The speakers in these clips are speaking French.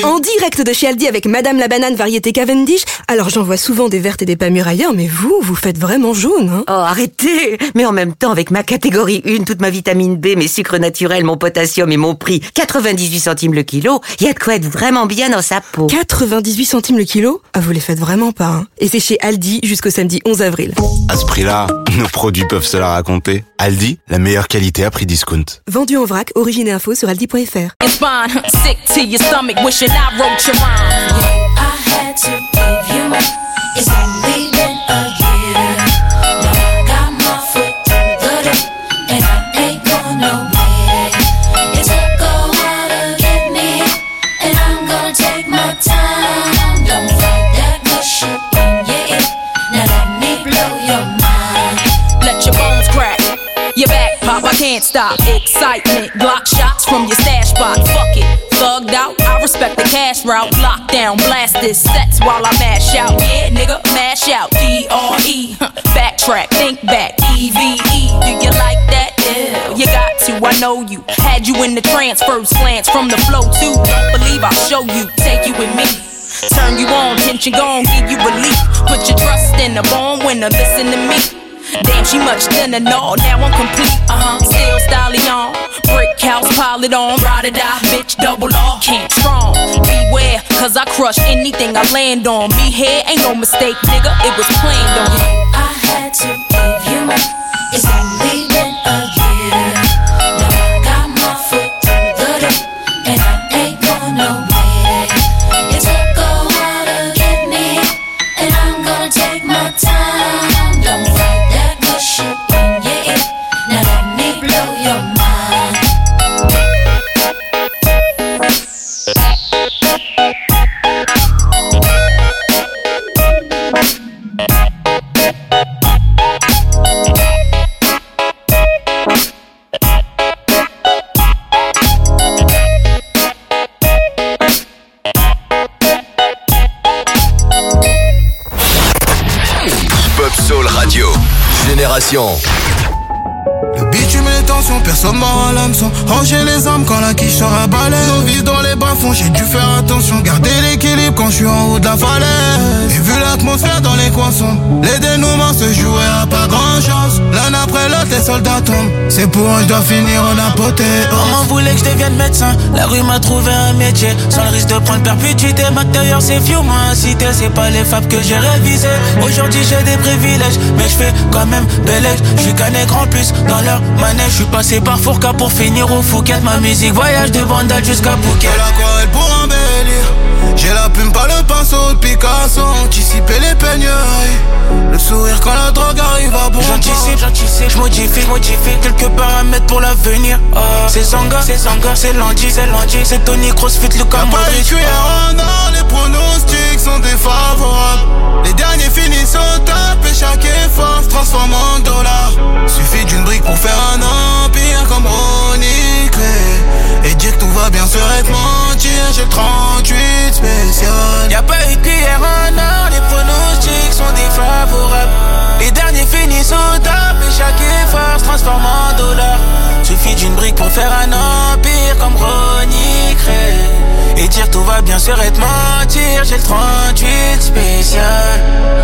En direct de chez Aldi avec Madame la banane variété Cavendish. Alors j'en vois souvent des vertes et des pas mûres ailleurs, mais vous faites vraiment jaune, hein? Oh, arrêtez! Mais en même temps, avec ma catégorie 1, toute ma vitamine B, mes sucres naturels, mon potassium et mon prix, 98 centimes le kilo, il y a de quoi être vraiment bien dans sa peau. 98 centimes le kilo? Ah, vous les faites vraiment pas, hein? Et c'est chez Aldi jusqu'au samedi 11 avril. À ce prix-là, nos produits peuvent se la raconter. Aldi, la meilleure qualité à prix discount. Vendu en vrac, origine et info sur aldi.fr. Sick to your stomach, wishing I wrote your rhyme. I had to give you up. It's only been a year. Now I got my foot through the door, and I ain't going nowhere. It took a while to get me, and I'm gonna take my time. Don't fight that bullshit in your ear. Now let me blow your mind. Let your bones crack, your back pop, I can't stop. Excitement, Glock shots from your stash spot. Fuck it, thugged out, I respect the cash route. Lockdown, blast this sets while I mash out. Yeah, nigga, mash out. D-R-E, backtrack, think back. E-V-E, do you like that? Yeah, you got to, I know you. Had you in the trance, first glance from the flow too. Don't believe I'll show you, take you with me. Turn you on, tension gone, give you relief. Put your trust in the born winner, listen to me. Damn, she much thinner, no, now I'm complete, still stallion, brick house, pile it on, ride or die, bitch, double R, can't strong, beware, cause I crush anything I land on, me here, ain't no mistake, nigga, it was planned on. I had to give you up, it's only been a year, now I got my foot through the door, and I ain't going nowhere, it took a while to get me, and I'm gonna take my time, don't fight that bullshit in your ear, now let me blow your mind. Pop Soul Radio, Génération. Le bitume et les tensions, personne mord à l'hameçon. Ranger les armes quand la quiche sera balèze. On vise dans les bas-fonds, j'ai dû faire attention. Garder l'équilibre quand je suis en haut de la falaise. Et vu l'atmosphère dans les coins sombres, les dénouements se jouaient à pas grand chose. L'un après l'autre, les soldats tombent. C'est pour eux, je dois finir en apothéose. Maman voulait que je devienne médecin. La rue m'a trouvé un métier sans le risque de prendre perpétuité. Matériel c'est vieux, moi incité. C'est pas les fables que j'ai révisé. Aujourd'hui j'ai des privilèges, mais je fais quand même bel je suis qu'un nègre en plus dans leur manège. Je suis passé par Fourca pour finir au Fouquet. Ma musique voyage de Vandal jusqu'à Phuket. J'ai l'aquarelle pour embellir. J'ai la plume par le pinceau de Picasso. Anticiper les peignoirs. Le sourire quand la drogue arrive à bon port. J'anticipe, j'modifie quelques paramètres pour l'avenir. C'est Zanga, c'est Landy, c'est Tony Crossfit, Lucas Modric. Y'a pas de cuillère en or, les pronostics sont défavorables. Les derniers finissent au top et chaque effort se transforme en dollars. Suffit d'une brique pour faire un empire comme Ronnie Clay. Et dire que tout va bien serait te mentir, j'ai le 38 spécial. Y'a pas eu de cuillère en or, les pronostics sont défavorables. Les derniers finissent au top et chaque effort se transforme en dollars. Suffit d'une brique pour faire un empire comme Ronnie Clay. Et dire que tout va bien serait te mentir, j'ai le 38 spécial.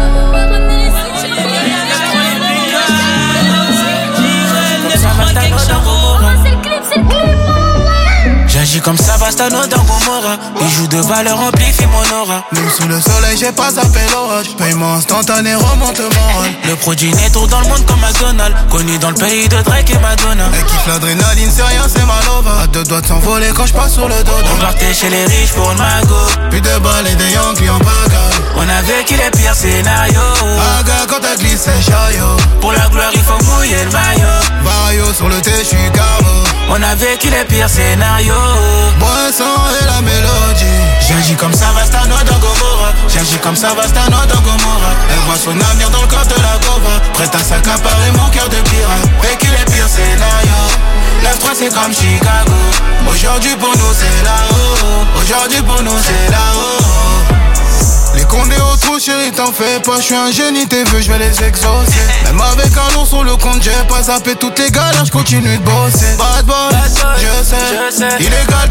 J'agis comme Savastano dans Gomorrah. Bijoux de valeur amplifie mon aura. Même sous le soleil j'ai pas zappé l'orage. Paiement instantané remonte le moral. Le produit n'est tour dans le monde comme McDonald's. Connu dans le pays de Drake et Madonna. Elle kiffe l'adrénaline, c'est rien, c'est Malova. À deux doigts de s'envoler quand je passe sur le dos. On partait chez les riches pour le magot. Plus de balles et des Yankees en bagaille. On a vécu les pires scénarios. Aga quand t'as glissé chaillot. Pour la gloire il faut mouiller le maillot. Vario sur le thé, j'suis carbo. On a vécu les pires scénarios. Boisson et la mélodie. J'agis comme Savastano dans Gomorrah. J'agis comme Savastano dans Gomorrah. Elle voit son avenir dans le corps de la Gova. Prête à s'accaparer mon cœur de pirate. Vécu les pires scénarios. 9-3 c'est comme Chicago. Aujourd'hui pour nous c'est là-haut. Aujourd'hui pour nous c'est là-haut. Les condés au trou chérie t'en fais pas. Je suis un génie tes vœux je vais les exaucer. Même avec un long sur le compte j'ai pas zappé toutes les galères. Je continue de bosser. Bad boy, je sais. Illégal dans le dingue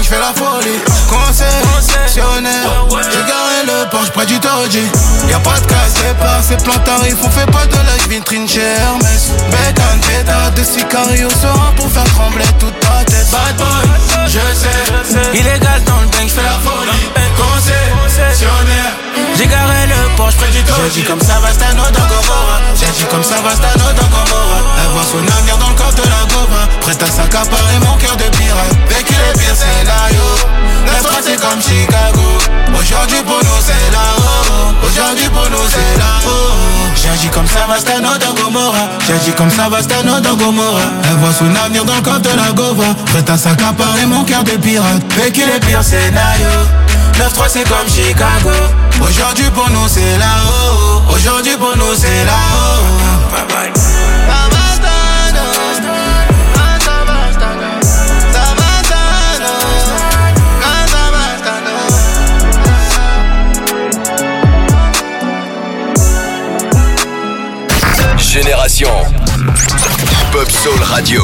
je fais la folie. Concessionnaire, j'ai garé le Porsche près du Toji. Y'a pas de casse départ, c'est plein tarif. On fait pas de l'âge vitrine chez Hermès. Bécane, pétard, de Sicario sera pour faire trembler toute ta tête. Bad boy, je sais, illégal dans le bang, je fais la folie. Concessionnaire, j'ai garé le Porsche près du Toji. J'ai dit comme ça va Stano dans Gomorrah. J'ai dit comme ça va Stano dans Gomorrah. Elle voit son avenir dans le corps de la Gova. Prête à s'accaparer mon cœur de pirate. Vécu les pires scénarios. La France c'est comme Chicago. Aujourd'hui pour nous c'est là-haut. Aujourd'hui pour nous c'est là-haut. J'ai dit comme ça va Stano dans Gomorrah. J'ai dit comme ça va Stano dans Gomorrah. Elle voit son avenir dans le corps de la Gova. Prête à s'accaparer mon cœur de pirate. Vécu les pires scénarios. 9-3 c'est comme Chicago. Aujourd'hui pour nous c'est là-haut. Aujourd'hui pour nous c'est là-haut. Bye bye. Génération Pop Soul Radio.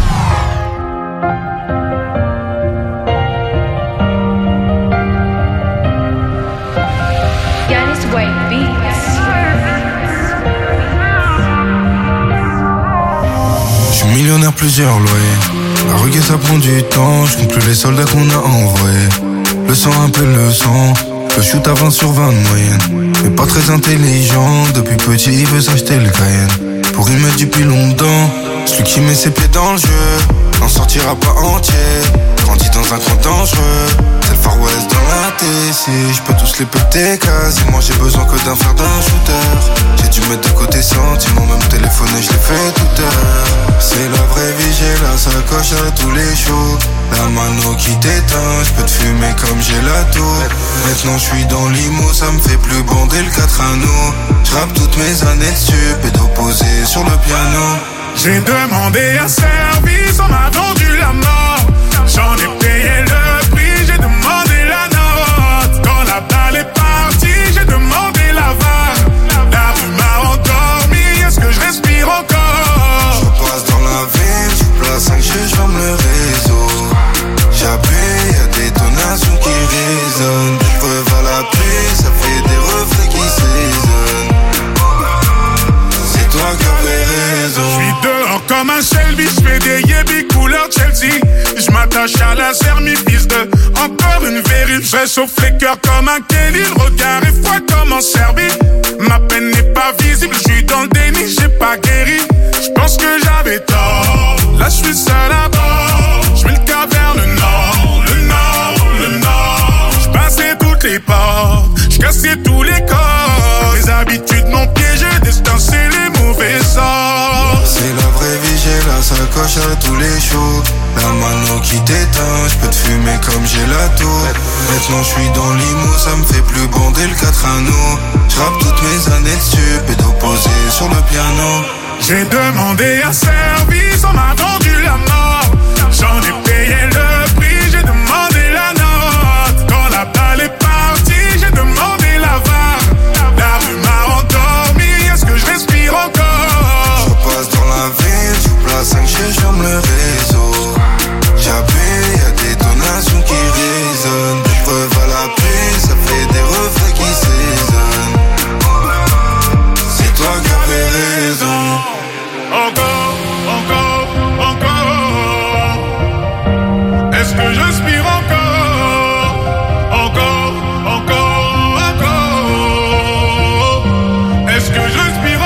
Je suis millionnaire, plusieurs loyers. La reggae ça prend du temps. Je compte plus les soldats qu'on a envoyés. Le sang appelle le sang. Le shoot à 20 sur 20 de moyenne. Mais pas très intelligent. Depuis petit il veut s'acheter le Cayenne. Pour y mettre du pilon dedans. Celui qui met ses pieds dans le jeu n'en sortira pas entier. Grandit dans un coin dangereux. C'est le Far West dans la TC. J'peux tous les péter quasiment. J'ai besoin que d'un fer d'un shooter. J'ai dû mettre de côté sentiments. Même téléphoner je l'ai fait toute heure. C'est la vraie vie, j'ai la sacoche à tous les shows. La mano qui t'éteint, j'peux te fumer comme j'ai la tour. Maintenant j'suis dans l'IMO, ça me fait plus bander le 4 anneaux. J'rappe toutes mes années dessus, pédo posé sur le piano. J'ai demandé un service, on m'a vendu la mort. J'en ai payé le prix, j'ai demandé la note. Quand la balle est partie, j'ai demandé la vague. La rue m'a endormi, est-ce que je respire encore? Je passe dans la ville, je place 5G, je ferme le réseau. J'appuie, y'a des tonations qui résonnent. Des preuves à la pluie, ça fait des reflets qui s'ésonnent. C'est toi qui avais raison. J'suis dehors comme un Shelby, j'fais des yébis couleur Chelsea. J'm'attache à la serre, mi fils de encore une vérif. J'réchauffe les cœurs comme un Kelly. Le regard est froid comme en Serbie. Ma peine n'est pas visible, j'suis dans le déni, j'ai pas guéri. J'pense que j'avais tort. Là j'suis seul à bord. J'mets le cap vers le nord, le nord, le nord. J'passais toutes les portes, j'cassais tous les corps. Les habitudes m'ont piégé, destin c'est les mauvais sorts. C'est la vraie vie, j'ai la sacoche à tous les shows. La mano qui t'éteint, j'peux te fumer comme j'ai la tour. Maintenant j'suis dans l'IMO, ça me fait plus bander le 4 anneaux. J'rappe toutes mes années dessus, pédo posé sur le piano. J'ai demandé un service, on m'a vendu la mort. J'en ai payé le prix, j'ai demandé la note. Quand la balle est partie, j'ai demandé la vague. La rue m'a endormi, est-ce que je respire encore? Je passe dans la ville, je place 5G, je ferme le réseau. J'appuie, y'a des tonations qui résonnent. Des preuves à la pluie, ça fait des reflets qui s'ésonnent. C'est toi qui avais raison. Encore, encore, encore. Est-ce que j'inspire encore? Encore, encore, encore. Est-ce que j'inspire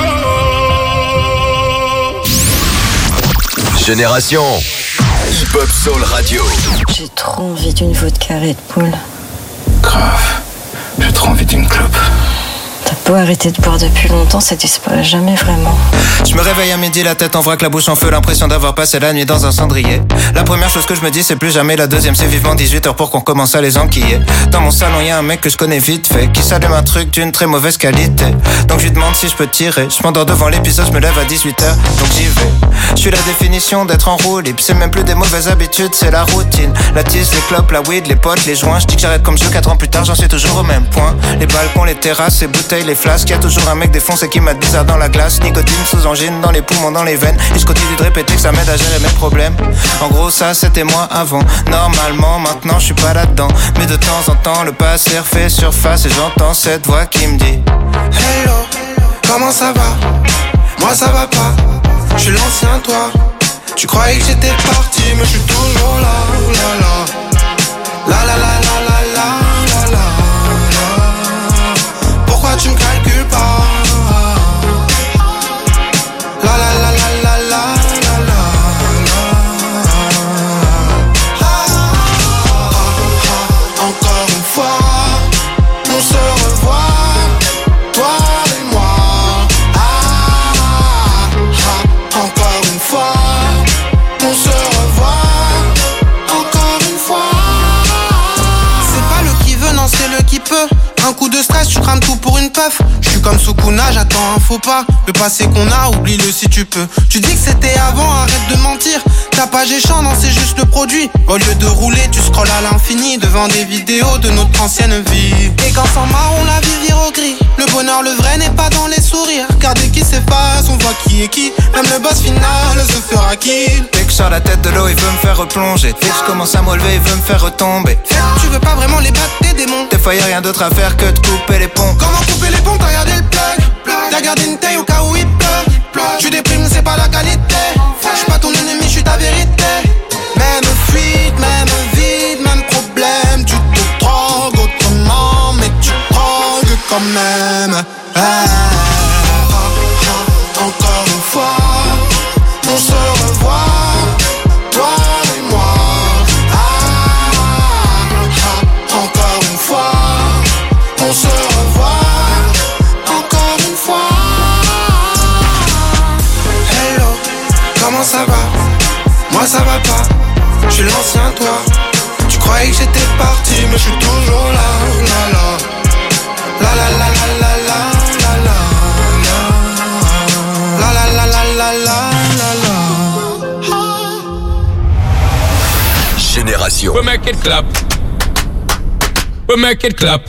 encore? Génération Hip-Hop Soul Radio. J'ai trop envie d'une vodka Red Bull. Grave, j'ai trop envie d'une clope. T'as beau arrêter de boire depuis longtemps, ça disparaît jamais vraiment. Je me réveille à midi, la tête en vrac, la bouche en feu, l'impression d'avoir passé la nuit dans un cendrier. La première chose que je me dis, c'est plus jamais. La deuxième, c'est vivement 18h pour qu'on commence à les enquiller. Dans mon salon, y'a un mec que je connais vite fait, qui s'allume un truc d'une très mauvaise qualité. Donc je lui demande si je peux tirer. Je m'endors devant l'épisode, je me lève à 18h, donc j'y vais. Je suis la définition d'être en roue libre. C'est même plus des mauvaises habitudes, c'est la routine. La tisse, les clopes, la weed, les potes, les joints. Je dis que j'arrête comme jeu, 4 ans plus tard, j'en suis toujours au même point. Les balcons, les terrasses, les bouteilles essaye les flasques. Y'a toujours un mec défoncé qui m'a bizarre dans la glace. Nicotine sous angine, dans les poumons, dans les veines. Et je continue de répéter que ça m'aide à gérer mes problèmes. En gros ça c'était moi avant. Normalement maintenant je suis pas là-dedans. Mais de temps en temps le passé refait surface. Et j'entends cette voix qui me dit Hello, comment ça va? Moi ça va pas, je suis l'ancien toi. Tu croyais que j'étais parti mais je suis toujours là. La la la la la la la la. Pourquoi tu me calcules pas? La la la la la la la la. Encore une fois, on se revoit, toi et moi. Encore une fois, on se revoit. Encore une fois. C'est pas le qui veut, non c'est le qui peut. Un coup de stress, tu crames tout pour une puff. Je suis comme Sukuna, j'attends un faux pas. Le passé qu'on a, oublie-le si tu peux. Tu dis que c'était avant, arrête de mentir. Ta page est chiant, non c'est juste le produit. Au lieu de rouler, tu scrolles à l'infini devant des vidéos de notre ancienne vie. Et quand s'en marre, on la vie vire au gris. Le bonheur, le vrai n'est pas dans les sourires. Car dès qu'il s'efface, on voit qui est qui. Même le boss final se fera kill. Dès que je sors la tête de l'eau, il veut me faire replonger. Dès que je commence à me relever, il veut me faire retomber. Tu veux pas vraiment les battre tes démons. Des fois y'a rien d'autre à faire que de couper les ponts. Comment couper les ponts? T'as regardé le plug. T'as gardé une taille au cas où il pleut. Tu déprimes, c'est pas la qualité. J'suis pas ton ennemi, j'suis ta vérité. Même fuite, même vide, même problème. Tu te drogues autrement, mais tu drogues quand même. Encore une fois, on se revoit, toi et moi. Encore une fois, on se revoit. Encore une fois. Hello, comment ça va? Moi ça va pas, je suis l'ancien toi. Tu croyais que j'étais parti mais je suis toujours là. La la la la la la la la. La la la la la la la. Génération. We make it clap. We make it clap.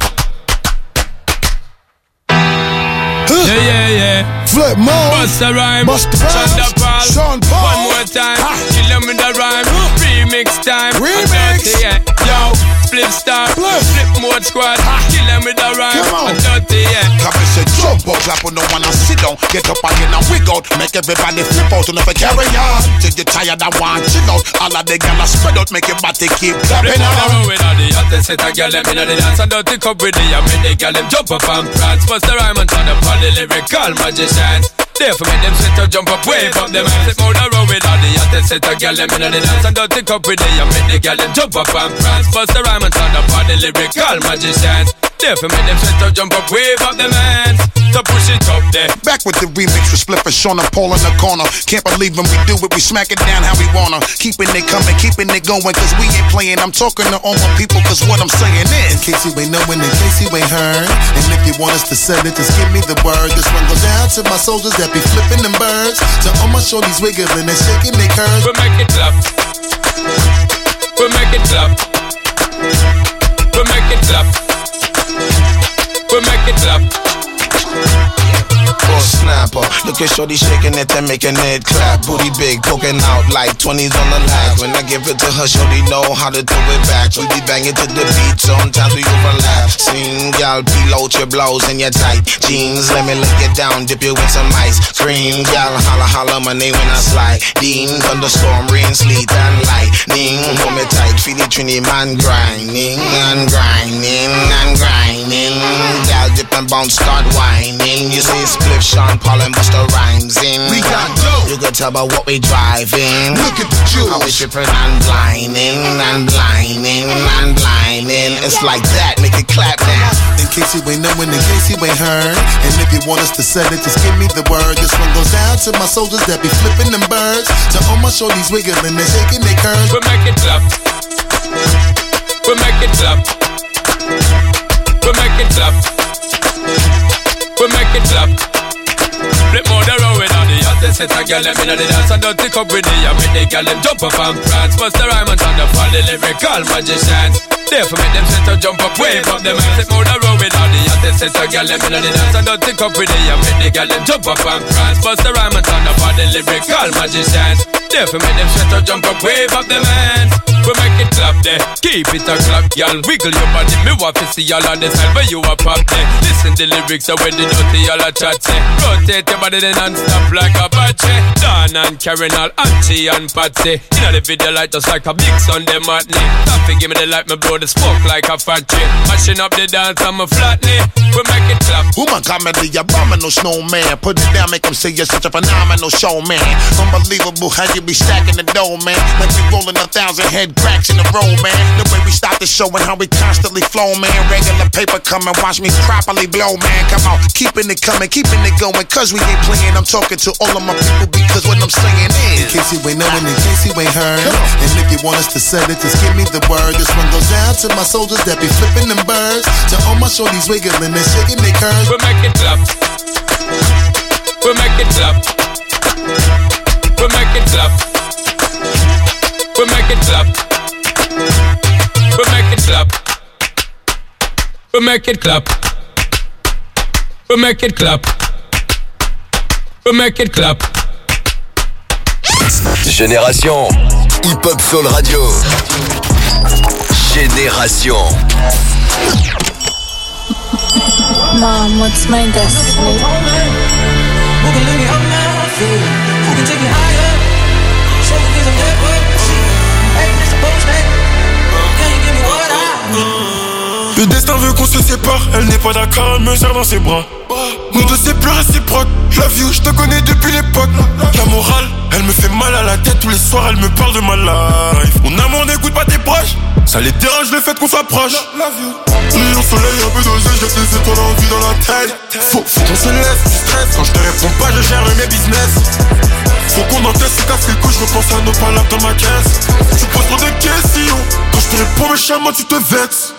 Yeah. Flip mode. Bust a rhyme. Sean Paul. One more time. Kill them with a rhyme. Remix time. Remix. Yeah. Yo, flip star. Flip mode squad. Kill them with a rhyme. Come on. Come and say jump up, clap on the one and sit down. Get up again and wig out. Make everybody flip out and if I carry on. Till you tired and want chill out. All of the gyal spread out, make your body keep clapping on. With all the hottest set of gyal them inna the dance and dirty cup with the make the gyal them jump up and prance. Bust the rhyme and turn up all the lyrical magicians. Therefore make them set to jump up, wave up them hands. Step out the road with all the hottest set of gyal them inna the dance and dirty cup with the make the gyal them jump up and prance. Bust the rhyme and turn up all the lyrical magicians. Therefore make them set to jump up, wave up them hands. So push it up there. Back with the remix with Spliff and Sean and Paul in the corner. Can't believe when we do it, we smack it down how we wanna. Keeping it coming, keeping it going, cause we ain't playing. I'm talking to all my people, cause what I'm saying is, in case you ain't knowing, in case you ain't heard, and if you want us to send it, just give me the word. This one goes down to my soldiers that be flipping them birds. To all my shorties wiggling and shaking their curves. We make it clap. We make it clap. We make it clap. We make it clap. Or snapper, look at shorty shaking it and making it clap. Booty big, poking out like 20s on the lag. When I give it to her, shorty know how to throw it back. We be banging to the beat, sometimes we overlap. Sing, gal, peel out your blouse and your tight jeans. Let me lay it down, dip you in some ice cream. Gal, holla, holla my name when I slide. Dean, thunderstorm, rain, sleet and lightning. Hold me tight, feel it, Trini man grinding and grinding and grinding. Gal, dip and bounce, start whining. You say Spliff, Sean Paul and Busta Rhymes in. we got dough. You can tell by what we driving. Look at the jewels. How we tripping and blinding and blinding and blinding. It's like that, make it clap now. In case you ain't knowing, in case you ain't heard, and if you want us to send it, just give me the word. This one goes down to my soldiers that be flipping them birds. To all my shorties wiggling and shaking their curves. We make it clap. We make it clap. We make it clap. We make it clap. Flip more the road with all the hottest set of gyal them inna the dance and dirty cup with the make the gyal them jump up and prance. Bust the rhyme and turn up all the lyrical magicians. Therefore make them set to jump up, wave up them hands. Take more the road with all the hottest set to girl them in the dance. And don't take up with it, and make the girl them jump up and prance. Bust the rhyme and turn up all the lyrical magicians. Therefore make them set to jump up, wave up them hands. We make it clap there, keep it a clap, y'all. Wiggle your body, me want to see y'all on the side where you a pop there. Listen the lyrics, so when the dirty y'all a chat say. Rotate your body then non-stop like a Apache. Dan and Karen all Auntie and Patsy. You know the video light just like a big Sunday matinee. Stop to give me the light, me blow the smoke like a factory. Mashing up the dance, I'm a flatly. We make it clap. Woman comedy, abominable snowman. Put it down, make them say you're such a phenomenal showman. Unbelievable how you be stacking the dough, man. Like we rolling 1,000 head cracks in a row, man. The way we stop the show and how we constantly flow, man. Regular paper coming, watch me properly blow, man. Come on, keeping it coming, keeping it going. Cause we ain't playing, I'm talking to all of my people because what I'm saying is, in case you ain't knowing, in case you ain't heard, and if you want us to say it, just give me the word. This one goes down to my soldiers that be flipping them birds. To all my shorties wiggling and shaking their curves. We make it clap. We make it clap. We make it clap. We make it clap. We make it clap. We make it clap. We make it clap. We make it clap. Génération Hip Hop Soul Radio. Génération. Mom, what's my destiny? Who can lift me up now? Who can take me higher? Show me things I'm dead with. Hey, it's a postman. Can you give me what I need? Le destin veut qu'on se sépare. Elle n'est pas d'accord, elle me serre dans ses bras. Nous deux c'est plus réciproque. Love you, je te connais depuis l'époque. La morale, elle me fait mal à la tête. Tous les soirs elle me parle de ma life. Mon amour n'écoute pas tes proches. Ça les dérange le fait qu'on soit proche. Rayon soleil, un peu dosé, j'ai des étoiles en vie dans la tête. Faut qu'on se laisse du stress. Quand je te réponds pas, je gère mes business. Faut qu'on encaisse, se casse les couilles, je repense à nos palabres dans ma caisse. Tu poses trop de questions. Quand je te réponds méchamment, tu te vexes.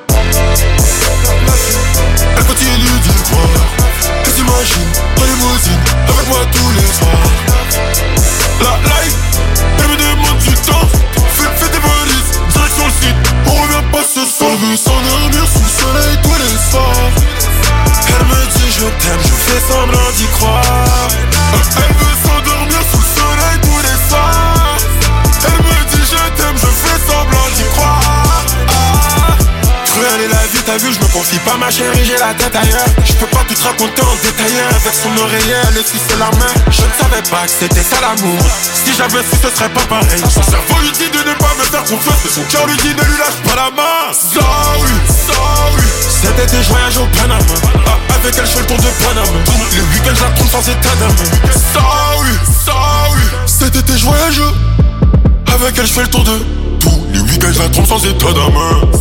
Elle continue d'y croire. Et t'imagines, en limousine, avec moi tous les soirs. La life, elle me demande du temps. Fais tes valises, direction le site. On revient pas ce soir. Elle veut s'endormir sous le soleil tous les soirs. Elle me dit je t'aime, je fais semblant d'y croire. Elle veut s'endormir sous le soleil tous les soirs. Elle me dit je t'aime, je fais semblant d'y croire. Cruelle est la vie, t'as vu, je me confie pas ma chérie, j'ai la tête ailleurs. Je peux pas tout te raconter en détail. Avec son oreiller, elle essuie la main. Je ne savais pas que c'était ça l'amour. Si j'avais su, ce serait pas pareil. Son cerveau lui dit de ne pas me faire confiance, et son cœur lui dit ne lui lâche pas la main. Sorry, sorry. Cet été, je voyage au Panama. Avec elle, je fais le tour de Panama. Les week-ends, je la trompe sans état d'âme. Sorry, sorry. Cet été, je voyage. Avec elle, je fais le tour de tous les week-ends, je la trompe sans état d'âme.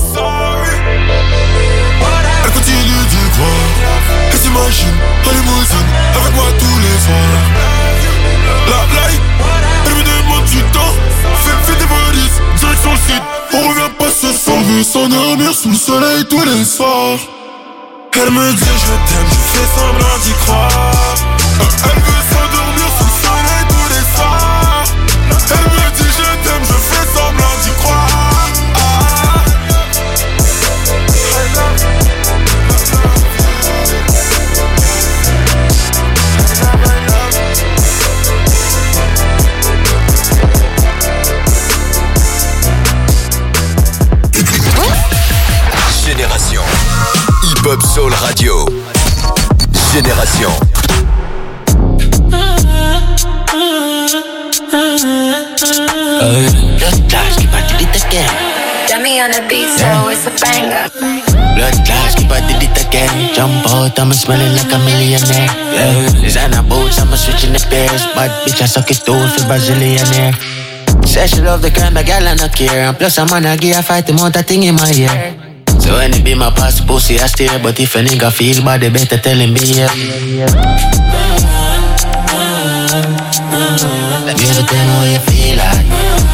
Elle continue d'y croire. Elle s'imagine en limousine avec moi tous les soirs. La light, elle me demande du temps. Fais des valises, direction le site. On revient pas ce soir. Elle veut s'endormir sous le soleil tous les soirs. Elle me dit je t'aime, je fais semblant d'y croire. Elle veut s'endormir sous le soleil tous les soirs. Elle me dit je t'aime, je fais semblant d'y croire. Génération Hip Hop Soul Radio. Génération. Blood clots, keep I did it again. Dummy on the beat, so it's a banger. Blood clots, keep I did it again. Jump out, I'm smelling like a millionaire. Yeah, designer boots, I'm switching the pairs. Bad bitch, I suck it too for Brazilianaire. Say she love the kind of girl I no care. And plus I'm gonna give a fight, the amount of thing in my ear. So when it be my past pussy, I stare. But if a nigga feel bad, they better tell him be here. Let me ever tell me how you feel like.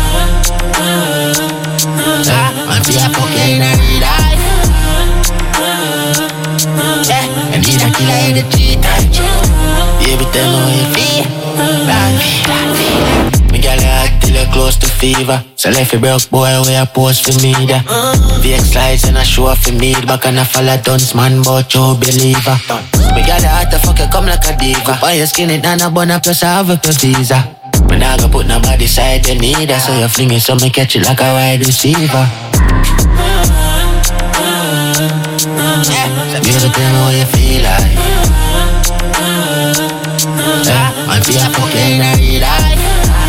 Man, be a fucking life. Yeah, and need a killer in the cheetah. Baby, tell me how you feel. Me girl, I hot till you close to fever. So left a broke boy where I post for me there. VX slides and I show off for me. Back and I follow dunce man, but you believer. Me got the heart to fuck you come like a diva. Why you skinny down a bun plus I have a visa. Me nah go put nobody side you need her. So you fling it so me catch it like a wide receiver. So baby tell me how you feel like. Might be a fucking real life.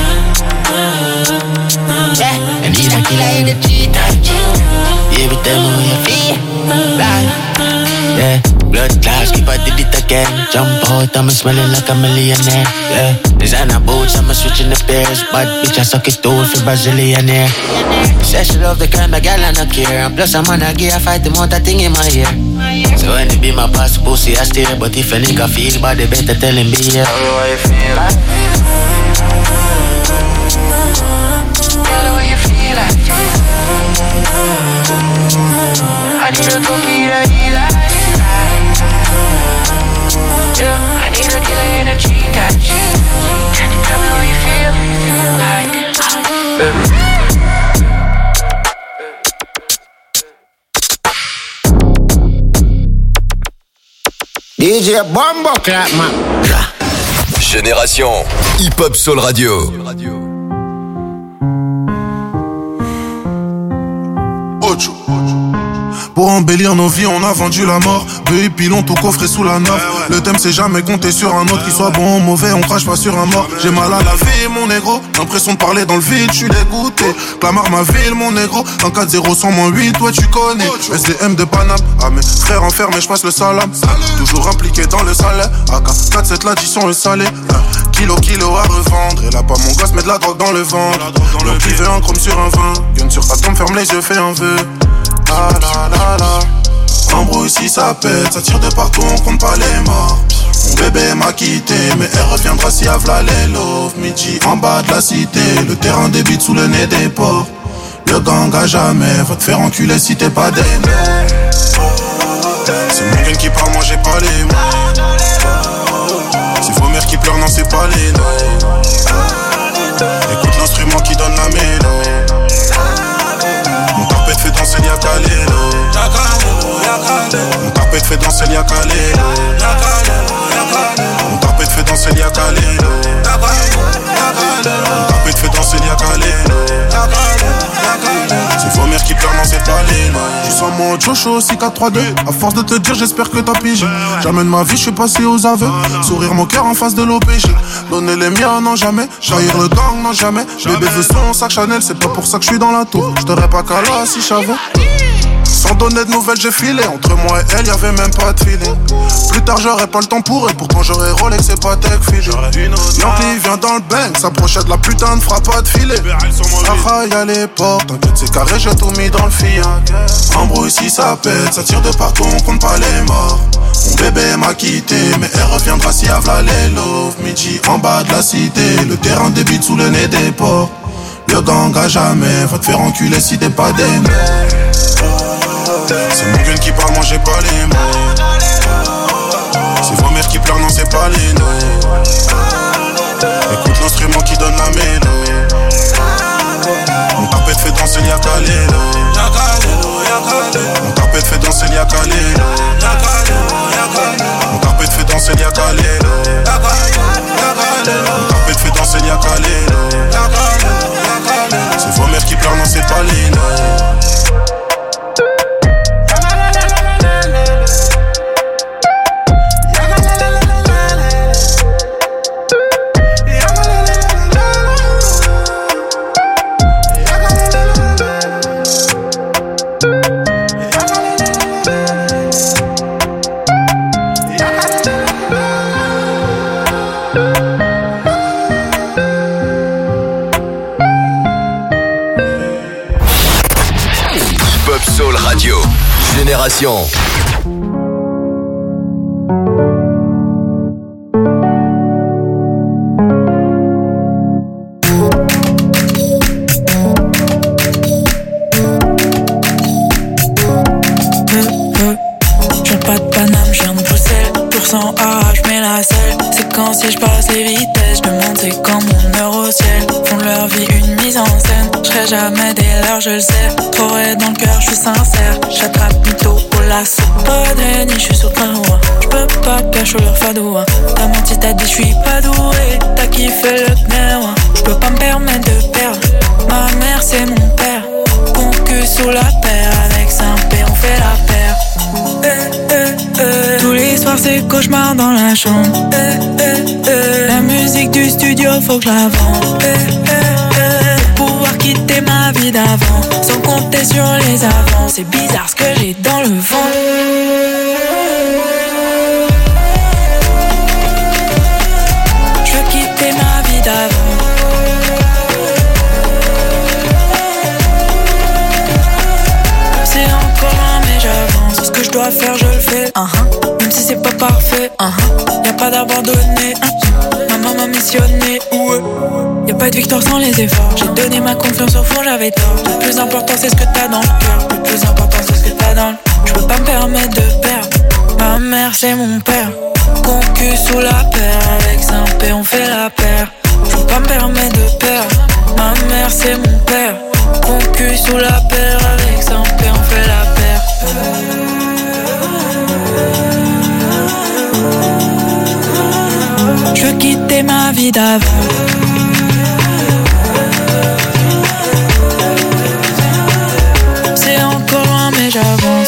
Yeah, I need a killer in the cheetah. Baby tell me how you feel like. Yeah, blood clots, keep I did it again. Jump out, I'm smelling like a millionaire. Yeah, designer boots, I'm switching the pairs. Bad bitch, I suck it too for Brazilianaire. Say she love the kind of girl I don't care. And plus I'm on a gear, fight the mount a thing in my ear. So when it be my past pussy, I stare. But if a nigga feel bad, they better tell him be here. Tell me how you feel like. Tell me how you feel like. I need a cookie to eat like. Yeah, I need a killer in a cheetah. Can you tell me how you feel like? DJ Bombo Clap, man. Génération Hip Hop Soul Radio. Ocho. Pour embellir nos vies, on a vendu la mort. Beuh, pilon, tout coffré sous la note. Le thème, c'est jamais compter sur un autre. Qu'il soit bon ou mauvais, on crache pas sur un mort. J'ai mal à la vie, mon négro. L'impression de parler dans le vide, j'suis dégoûté. Clamart ma ville, mon négro. En 4-0, 100-8, ouais, tu connais. SDM de Paname. Ah, mes frères enfermés, j'passe le salam. Toujours impliqué dans le salaire. AK 4-7, l'addition est salée. Kilo à revendre. Et là, pas mon gosse, met de la drogue dans le ventre. L'homme qui veut un chrome sur un vin. Gun sur ta tombe, ferme les yeux, fais un vœu. Ah la la la. Embrouille si ça pète, ça tire de partout, on compte pas les morts. Mon bébé m'a quitté, mais elle reviendra si avla les love. Midi en bas de la cité, le terrain débite sous le nez des porcs. Le gang à jamais va te faire enculer si t'es pas des nez. C'est mon gun qui parle, moi j'ai pas les mots. C'est vos mères qui pleurent, non c'est pas les noms. Écoute l'instrument qui donne la mélodie. Mon carpet fait danser l'Ia Kalelo. Mon carpet fait danser l'Ia Kalelo. Mon carpet fait danser l'Ia Kalelo. Mon carpet fait danser l'Ia Kalelo. C'est vos mères qui pleurent, non c'est pas les noms. Je sens mon Joshua 6-4-3-2. À force de te dire j'espère que t'as pigé. Jamais de ma vie je suis passé aux aveux. Sourire mon cœur en face de l'OPJ. Donner les miens non jamais. Trahir le gang non jamais. Bébé veut son sac Chanel. C'est pas pour ça que je suis dans la tour. Je t'aurais pas qu'à là si j'avais. Sans donner de nouvelles j'ai filé. Entre moi et elle y'avait même pas de feeling. Plus tard j'aurais pas le temps pour elle. Pourtant j'aurais Rolex et pas tech feeling. Yankee vient dans le bang. S'approchait de la putain de frappe pas de filet. Ah y'a les portes. T'inquiète c'est carré j'ai tout mis dans le fil. Embrouille si ça pète. Ça tire de partout on compte pas les morts. Mon bébé m'a quitté, mais elle reviendra si avla les love. Midi en bas de la cité. Le terrain débite sous le nez des porcs. Le gang à jamais va te faire enculer si t'es pas des mecs. C'est mon gun qui parle, moi j'ai pas les mots. C'est vos mères qui pleurent, non c'est pas les noms. Écoute l'instrument qui donne la mélodie. Mon carpet fait danser l'Ia Kalelo. Mon carpet fait danser l'Ia Kalelo. Mon carpet fait danser l'Ia Kalelo. Mon carpet fait danser l'Ia Kalelo. C'est vos mères qui pleurent, non c'est pas les noms. Soul Radio, Génération. J'ai pas de Paname, je viens de Bruxelles. Pour A, je mets la selle. C'est quand si je passe les vitesses, je me demande c'est quand mon heure au ciel. Font de leur vie une mise en jamais dès l'heure, je le sais. Trop raide dans le cœur, je suis sincère. J'attrape plutôt au lasso. Pas de je suis sous train. J'peux pas cacher leur fado. T'as menti, t'as dit, j'suis pas doué. T'as kiffé le kneu. J'peux pas me permettre de perdre. Ma mère, c'est mon père. Concu sous la paire. Avec Saint-Pé, on fait la paire. Tous les soirs, c'est cauchemar dans la chambre. La musique du studio, faut que je la vende. Pouvoir quitter ma vie d'avant sans compter sur les avants. C'est bizarre ce que j'ai dans le ventre. Je veux quitter ma vie d'avant. C'est encore loin mais j'avance. Ce que je dois faire je le fais. Même si c'est pas parfait. Y'a pas d'abandonné. Maman m'a missionné. Y'a pas de victoire sans les efforts. J'ai donné ma confiance au fond, j'avais tort. Le plus important c'est ce que t'as dans le cœur. Le plus important c'est ce que t'as dans le... Je peux pas me permettre de perdre. Ma mère c'est mon père. Concu sous la paire. Avec Saint-Pé on fait la paire. Je peux pas me permettre de perdre. Ma mère c'est mon père. Concu sous la paire. Avec Saint-Pé on fait la paire. Je veux quitter ma vie d'avant. C'est encore loin mais j'avance.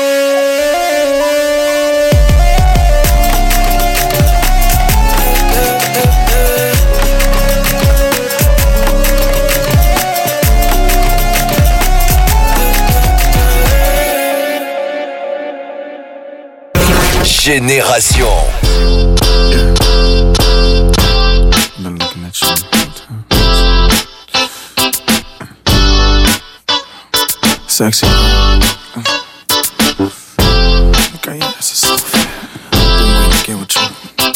Génération. Sexy. Okay, yeah, that's a selfie. Been waiting to get with you.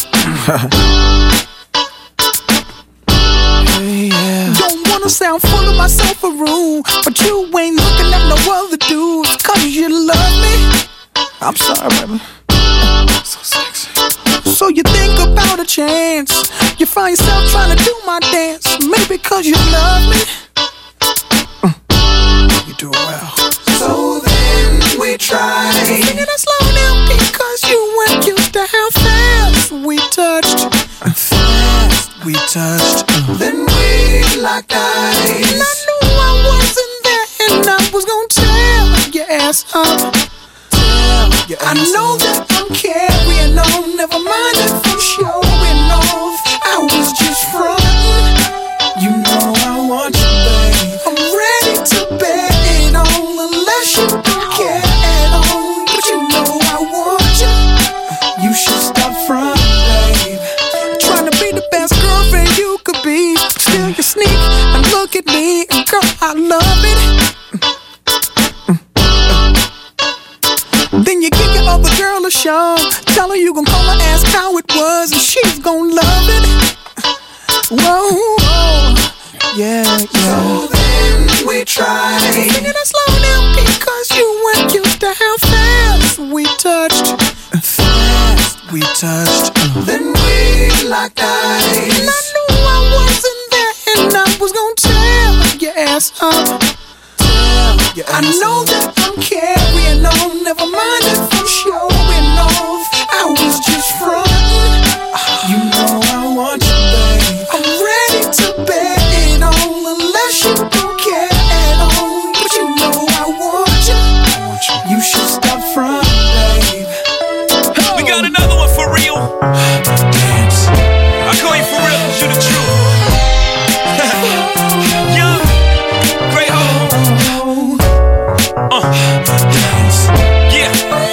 Hey, yeah. Don't wanna sound full of myself a room, but you ain't looking at no other dudes. Cause you love me. I'm sorry, baby. So sexy. So you think about a chance. You find yourself trying to do my dance. Maybe cause you love me. You do well. So then we tried. Singing it slow down because you weren't used to how fast we touched. Fast we touched. Then we locked eyes. And I knew I wasn't there and I was gonna tear your ass up. I know that I'm carrying on. Never mind if I'm showing off. I was just frontin'. You know I want you, babe. I'm ready to bet it on unless you don't care at all. But you know I want you. You should stop frontin', babe. Trying to be the best girlfriend you could be. Still you sneak and look at me. And girl, I love it. Then you give your other girl a show. Tell her you gon' call her, ask how it was, and she's gon' love it. Whoa, yeah. So then we tried. Singing it slow down because you weren't used to how fast we touched. Fast we touched. Then we locked eyes. And I knew I wasn't there and I was gon' tear your ass up. I know that I'm carrying on. Never mind if I'm showing off. I was just frontin'. You know I want you, babe. I'm ready to bet it on unless you don't care at all. But you know I want you. You should stop frontin', babe. We got another one for real. Dance. I call you for real 'cause you the truth. Young, great home. Yeah.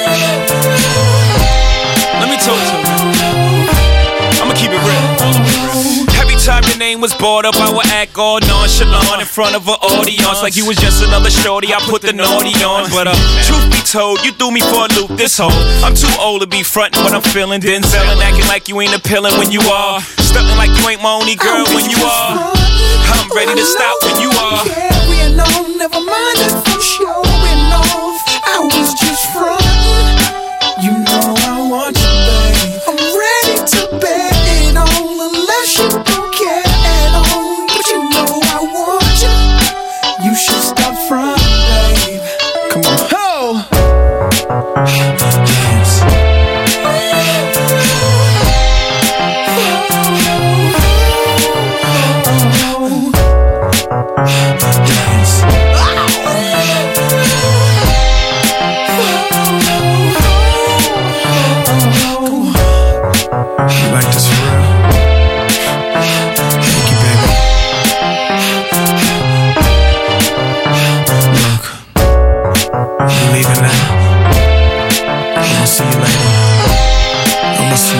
Let me talk to you. I'ma keep it real. Every time your name was brought up, I would act all nonchalant in front of an audience, like you was just another shorty. I put the naughty on, but truth be told, you threw me for a loop this whole. I'm too old to be frontin' what I'm feeling. Denzel and acting like you ain't appealing when you are. Stuntin' like you ain't my only girl when you are. I'm ready to stop when you are. Carrying on, never mind if I'm showing off. I was just frontin'. You know I want you, babe. I'm ready to bet it on unless you don't care at all. But you know I want you. You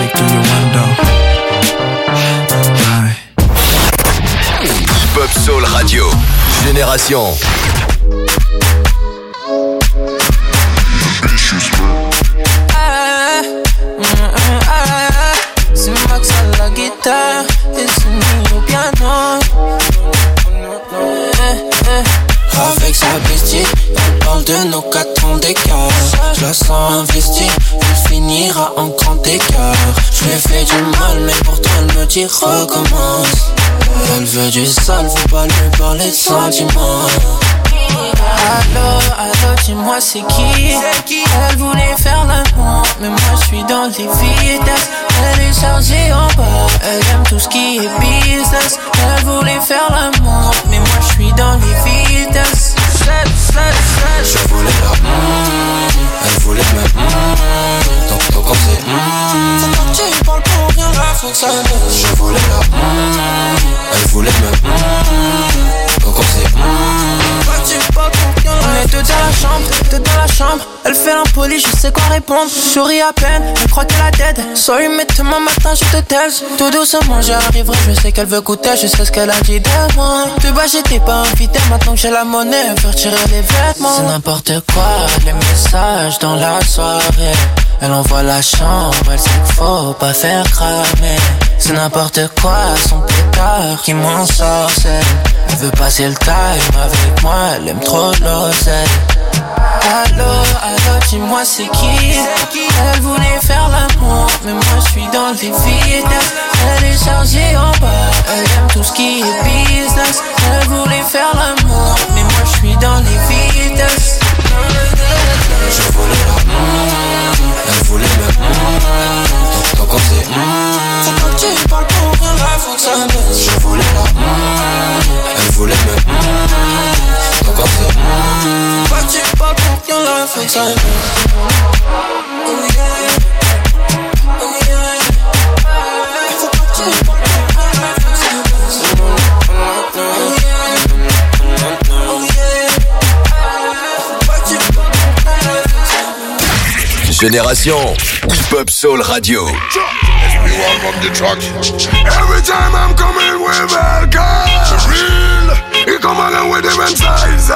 Like, do you wonder? Pop Soul Radio, Génération. C'est Max à la guitare et c'est Nino au piano. Avec sa bestie, elle parle de nos 4 ans d'écart. Je la sens investie, elle finira en grand écart. Je lui ai fait du mal, mais pourtant elle me dit recommence. Elle veut du sale, faut pas lui parler de sentiments. Allô, dis-moi c'est qui? Elle voulait faire l'amour, mais moi je suis dans les vitesses. Elle est chargée en bas, elle aime tout ce qui est business. Elle voulait faire l'amour, mais moi je suis dans les vitesses. Je voulais la elle voulait me donc on sait faut pas que tu parles pour rien, là faut que ça me. Je voulais la elle voulait me donc on sait on est deux dans la chambre, elle fait l'impoli, je sais quoi répondre. Je souris à peine, elle croit qu'elle a dead. Sorry mais demain matin je te teste. Tout doucement j'arriverai, je sais qu'elle veut goûter. Je sais ce qu'elle a dit de moi. De bas j'étais pas invité, maintenant que j'ai la monnaie, elle veut retirer les vêtements. C'est n'importe quoi, les messages dans la soirée. Elle envoie la chambre, elle sait qu'il faut pas faire cramer. C'est n'importe quoi, son pétard qui m'en sorcelle. Elle veut passer le time avec moi, elle aime trop l'oseille. Allô, dis-moi c'est qui? Elle voulait faire l'amour, mais moi je suis dans les vitesses. Elle est chargée en bas, elle aime tout ce qui est business. Elle voulait faire l'amour, mais moi je suis dans les vitesses. Je voulais la elle voulait me donc on sait faut pas que tu parles pour rien, là faut que ça me. Je voulais la elle voulait me donc on sait faut pas que tu parles pour rien, là faut que ça me. Oh yeah, oh yeah. Faut pas que tu parles pour rien, là faut que ça me. Oh yeah, oh yeah. Faut pas que tu parles pour rien, là faut que ça me. Génération Hip-Hop Soul Radio. Everyone from the truck. Every time I'm coming with Velka, real, he come along with them size.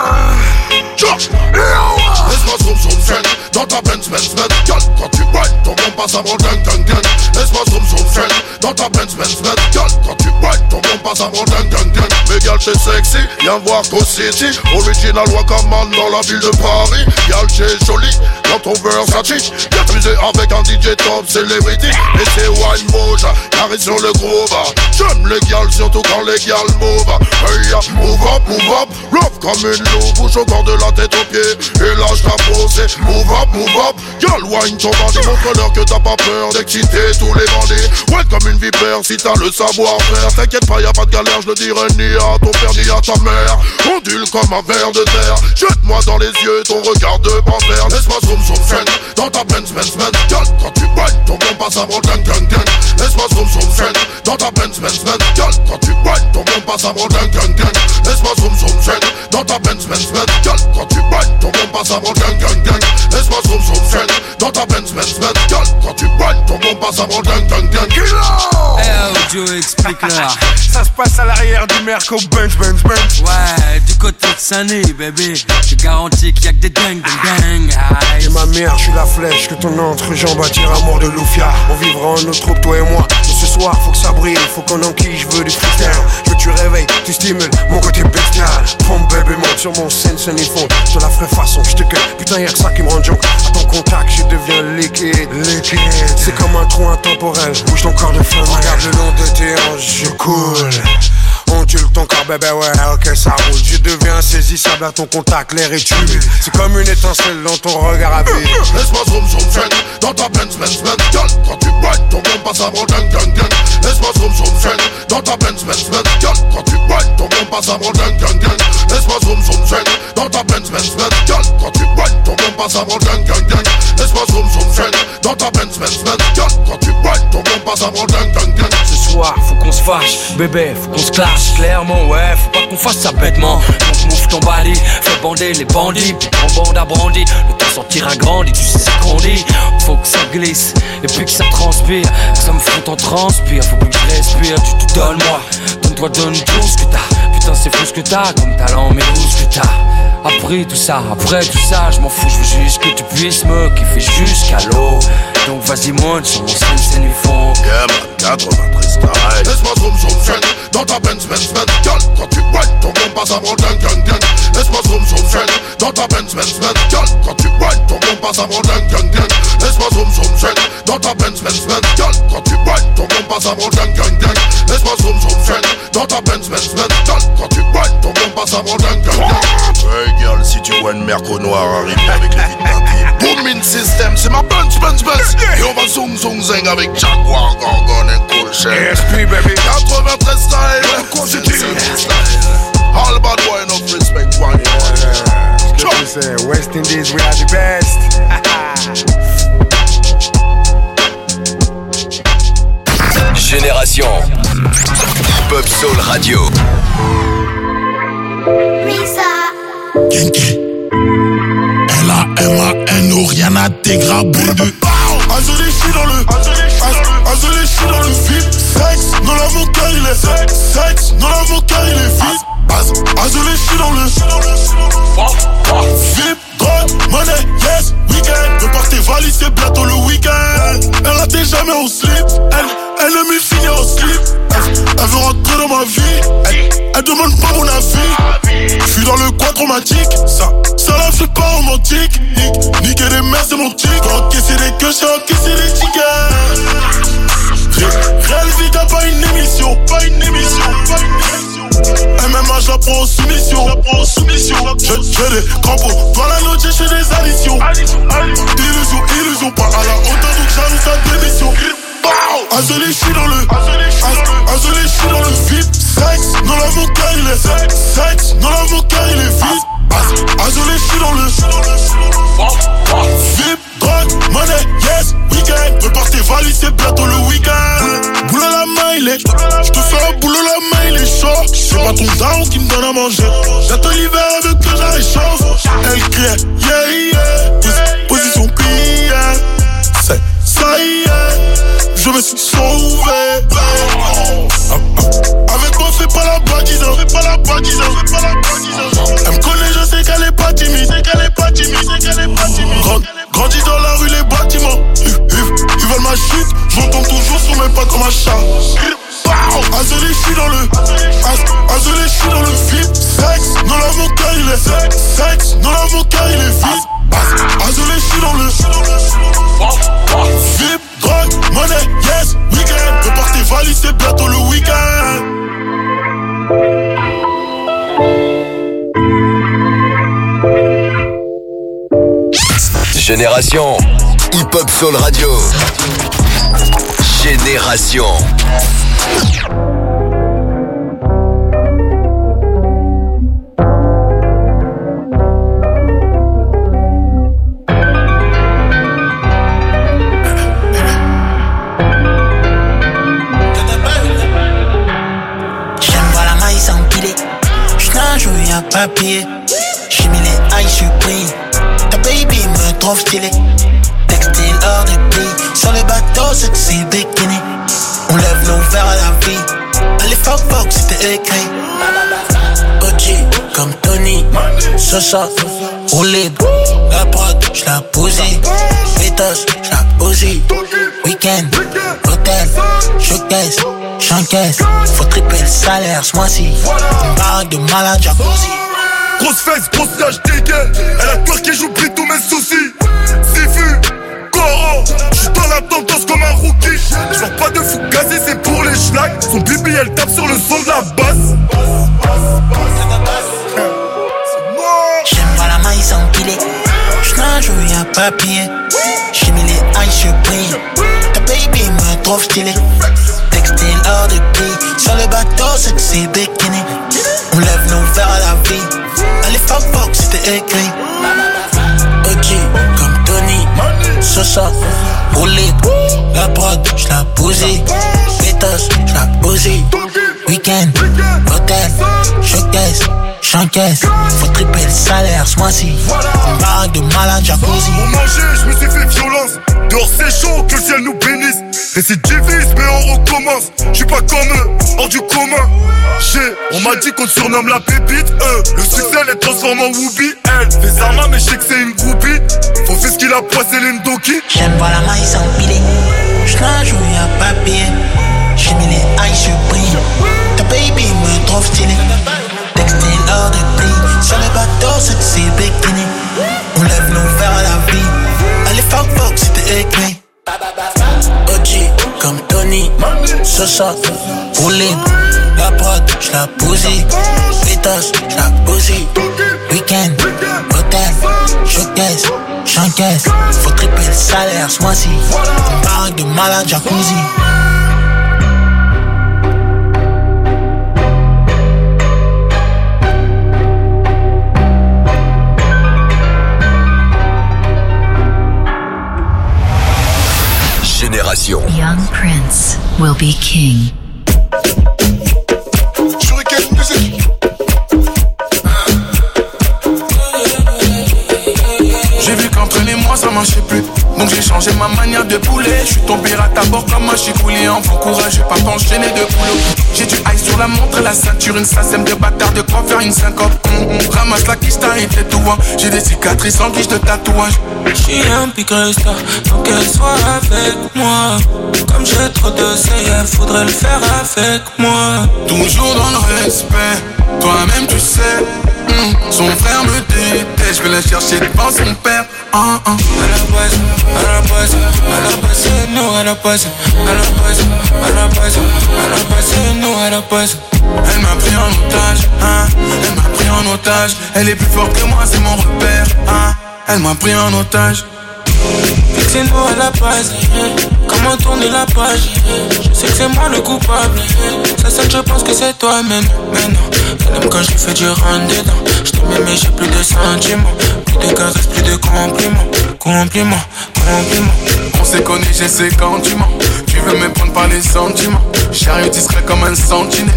Laisse-moi zoom friend, dans ta Benz. Girl, quand tu boites, ton bon passe avant ding. Laisse-moi zoom friend, dans ta Benz. Girl, quand tu boites, ton bon passe avant ding. Mais girl, c'est sexy, viens voir Co City. Original Wakaman dans la ville de Paris. Girl, c'est joli, dans ton Versace. Viens t'amuser avec un DJ top celebrity. Et c'est Wine Moja, carré sur le groove. J'aime les gals, surtout quand les gals move. Hey, move up, love comme une loupe. Bouge au corps de la tête aux pieds. Et lâche ta posée, move up. Girl, wine ton bandit, montre-leur que t'as pas peur d'exciter tous les bandits. Ouais, comme une vipère, si t'as le savoir-faire. T'inquiète pas, y'a pas de galère, je le dirai ni à ton père ni à ta mère. Ondule comme un ver de terre. Jette-moi dans les yeux ton regard de panthère. Laisse-moi zoom friend, dans ta Benz. Girl, quand tu boites, ton bon passe avant ding. Laisse-moi zoom friend, dans ta Benz. Girl, quand tu boites, ton bon passe avant ding. Laisse-moi zoom friend, dans ta Benz. Girl, quand tu boites, ton bon passe avant ding. Laisse-moi zoom friend, dans ta Benz. Girl, quand tu boites, ton bon passe avant ding. Eh, Joe, explique-leur. Ça se passe à l'arrière du Merco Benz. Ouais, du côté de Saint-Denis, bébé. Je garantis qu'il y a que des ding. Et ma mère, je suis la flèche que ton entrejambe attire à mort de Loufia. On vivra en notre troupe, toi et moi. Et ce soir, faut que ça brille, faut qu'on enquille, je veux du freestyle. Je veux que tu réveilles, tu stimules mon côté bestial. Pompe bébé, monte sur mon scène, fond. Je te la ferai façon, je te cueille. Putain, y'a que ça qui me rend joke. À ton contact, je deviens liquide. C'est comme un trou intemporel. Bouge ton corps de flamme. Regarde le long de tes hanches, je coule. On tue ton corps, bébé, ouais, ok, ça roule. Je deviens insaisissable à ton contact, l'air est tué. C'est comme une étincelle dans ton regard à vide. Laisse-moi zoom friend, dans ta Benz. Girl, quand tu boites, ton bon passe avant ding. Laisse-moi zoom friend, dans ta Benz. Girl, quand tu boites, ton bon passe avant ding. Laisse-moi zoom friend, dans ta Benz. Girl, quand tu boites, ton bon passe avant ding. Laisse-moi zoom friend, dans ta Benz. Girl, quand tu boites, ton bon passe avant ding. soir, faut qu'on se fâche. Bébé, faut qu'on se clash. Clairement, ouais, faut pas qu'on fasse ça bêtement. Donc mouffe ton bali, fais bander les bandits. Puis en bande à brandy, le temps sortira grandi. Tu sais ce qu'on dit, faut que ça glisse. Et puis que ça transpire, que ça me fout en transpire. Faut plus que je respire, tu te donnes moi. Donne-toi, donne tout ce que t'as. Putain, c'est fou ce que t'as comme talent, mais où ce que t'as. Après tout ça, je m'en fous, je veux juste que tu puisses me kiffer jusqu'à l'eau. Donc vas-y monte sur mon scène du fond. Yeah man, 93 style. Laisse-moi zoom zoom chaîne dans ta Benz. Gal, quand tu whine, ton bon passe avant gang. Laisse-moi zoom zoom chaîne dans ta Benz. Gal, quand tu whine, ton bon passe avant gang. Laisse-moi zoom zoom chaîne dans ta Benz. Gal, quand tu whine, ton bon passe avant gang. Laisse-moi zoom zoom chaîne dans ta Benz. Gal, quand tu whine, ton bon passe avant gang. Hey girl, si tu vois une merco noire arriver avec les vides teintées. Booming system, c'est ma Benz. Et on va zoom zing avec Jaguar, Gorgon et Cool Shell. ESP baby, 93 style. All bad boy enough respect one. Ce que tu sais, West Indies, we are the best. Génération Hip-Hop Soul Radio. Kinky. L-A-M-A-N-O, rien à dégraber. Azolé, je suis dans le vide. Sexe, dans l'avocat il est sexe, dans l'avocat il est vide. Azolé, je suis dans le VIP, drogue, money, yes, week-end. Prépare tes valises, c'est bientôt le week-end. Elle a déjà mis au slip, elle aime me finir au slip. Elle veut rentrer dans ma vie, elle demande pas mon avis. Je suis dans le coin traumatique, ça la fait pas romantique. Niquer des mères c'est mon tic. Encaisser des queues, j'ai encaissé des tickets. Réel vie t'as pas une émission. MMA je la prends en soumission. J'ai des crampons dans la noche, j'ai des additions. Illusion pas à la hauteur donc j'annonce sa démission. Azolé, je suis dans le vide. Sexe, dans l'avocat il est sexe, dans l'avocat il est vide. Azolé, je suis dans le VIP, drogue, money, yes, week-end. Prépare tes valises, c'est bientôt le week-end. Boulot la main, il est je te fais un boulot, la main, il est chaud. C'est pas ton daron qui me donne à manger. J'attends l'hiver avec que je réchauffe. Elle crie, yeah. Position pliée. C'est ça y est. Je me suis sauvé. Avec moi, fais pas la bâtisse. Elle me connaît, je sais qu'elle est pas timide. Grandis dans la rue, les bâtiments. Ils veulent ma chute. J'entends toujours sur mes pas comme un chat. Azolé, je suis dans le vide. Sexe, dans l'avocat il est sexe, dans l'avocat il est vide. Azolé, je suis dans le VIP, drogue, money, yes, week-end. Prépare tes valises, c'est bientôt le week-end. Génération Hip-Hop Soul Radio. Génération. Papier, j'ai mis les high surpris. Ta baby me trouve stylé. Textile hors de prix. Sur le bateau, c'est que c'est bikini. On lève nos verres à la vie. Allez, fuck, c'était écrit. OG, comme Tony. Sosa, roulé. La prod, j'la posée. Pétos, j'la posée. Week-end, hôtel, showcase. J'encaisse, faut tripler le salaire ce mois-ci. Une barre de malade, jacuzzi. Grosse fesse, grosse nage, dégaine. Elle a peur que j'oublie tous mes soucis. Sifu, Coro, j'suis dans la tendance comme un rookie. J'vends pas de fou gazé, c'est pour les schlags. Son bibi, elle tape sur le son de la basse. J'aime pas la maïs empilée. J'nage où y'a papier. J'ai mis les high surpris. Ta baby me trouve stylé. Textile hors de prix. Sur le bateau, c'est que c'est bikini. On lève nos verres à la vie. Allez, fuck, c'était écrit. OG, comme Tony. Sosa, roulé. La prod, j'la posée. pétasse, j'la bousille. Week-end, hôtel, showcase, j'encaisse. Faut tripler le salaire ce mois-ci. Une baraque de malade, jacuzzi. Pour manger, je me suis fait violence. Dehors c'est chaud, que le ciel nous bénisse. Récidiviste, mais on recommence. J'suis pas comme eux, hors du commun. On m'a dit qu'on te surnomme la pépite. Le succès les transforme en Whoopi. Elle fait sa main, mais je sais que c'est une groupie. Faut faire ce qu'il a poissé l'Indoki. J'aime voir la maille s'empiler. J'nage où y'a papier. J'ai mis les high surpris. Ta baby me trouve stylé. Textile hors de prix. Sur les bateaux, sexy bikini. On lève nos verres à la vie. Allez fuck fuck, c'était écrit. OG comme Tony. Sosa, roulé. La prod, j'la bousille. Pétasse, j'la bousille. Week-end, hôtel, showcase, j'encaisse. Faut tripler le salaire ce mois-ci. Une baraque de malade, jacuzzi. Génération. Young Prince will be king. J'ai vu qu'entre les mois ça marchait plus. Donc j'ai changé ma manière de poulet. Je suis tombé à bord comme un chicouli. En bon courage, j'ai pas t'enchaîner de boulot. J'ai du high sur la montre, la ceinture, une sasème de bâtard, de quoi faire une syncope. Ramasse la quiche, t'arrêtes tout voir. J'ai des cicatrices en guiche de tatouage. J'suis un piqueur star, faut qu'elle soit avec moi. Comme j'ai trop de CF, faudrait le faire avec moi. Toujours dans le respect, toi-même tu sais. Son frère me déteste, je vais la chercher devant son père. À la base, à la base, à la base, c'est nous à la base. À la base, à la base, à la base, c'est nous à la base. Elle m'a pris en otage, elle m'a pris en otage. Elle est plus forte que moi, c'est mon repère. Elle m'a pris en otage. C'est nous à la base, comment tourner la page. Je sais que c'est moi le coupable. Ça sonne, je pense que c'est toi, mais non. Elle aime quand je lui fais du rentre dedans. Je t'aime mais j'ai plus de sentiments. Plus de caresses, plus de compliments. On s'est connus, j'ai ses sentiments. Tu veux me prendre par les sentiments. Chariot discret comme un sentinelle.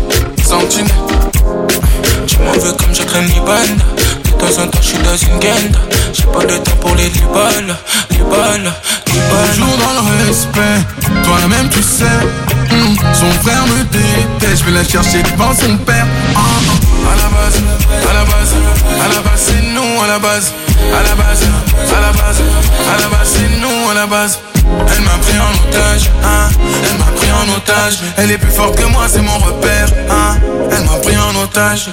Tu m'en veux comme je crème Libanda. De temps en temps je suis dans une guenda. J'ai pas de temps pour les balles. Toujours dans le respect, toi-même tu sais. Son frère me déteste, je vais la chercher devant son père. À la base, à la base, à la base, c'est nous à la base. À la base, à la base, à la base, c'est nous à la base. Elle m'a pris en otage, elle m'a pris en otage. Elle est plus forte que moi, c'est mon repère. Elle m'a pris en otage.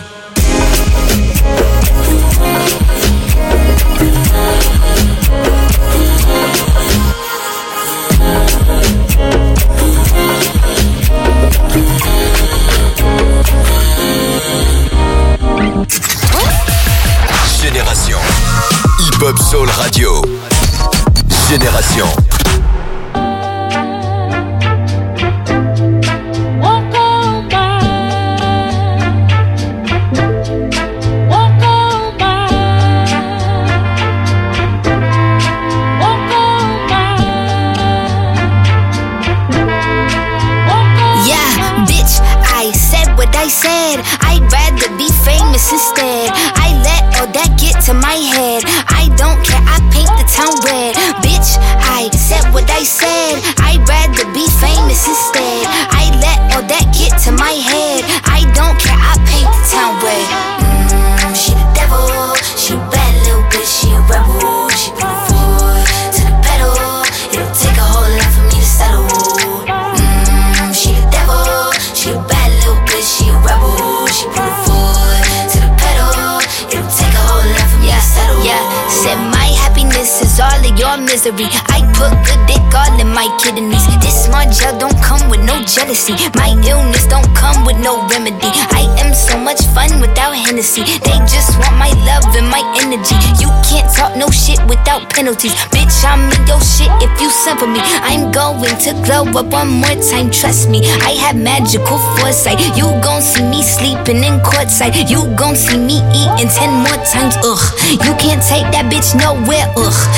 Génération. Hip-Hop Soul Radio. Génération. I'd rather be famous instead. I let all that get to my head. I don't care, I paint the town red. Bitch, I said what I said. I'd rather be famous instead. I let all that get to my head. I don't care, I paint the town red. She the devil, she a bad little bitch, she a rebel. She put her foot to the pedal. It'll take a whole lot for me to settle. She the devil, she a bad little bitch, she a rebel. She put her foot to the pedal. It'll take a whole lot for me to settle. Yeah, said my happiness is all of your misery. I put good dick all in my kidneys. This smart gel don't come with no jealousy. My illness don't come with no remedy. I am so much fun without Hennessy. They just want my love and my energy. You can't talk no shit without penalties. Bitch, I'm in your shit if you send for me. I'm going to glow up one more time, trust me. I have magical foresight. You gon' see me sleeping in courtside. You gon' see me eating 10 more times, ugh. You can't take that bitch nowhere, ugh. I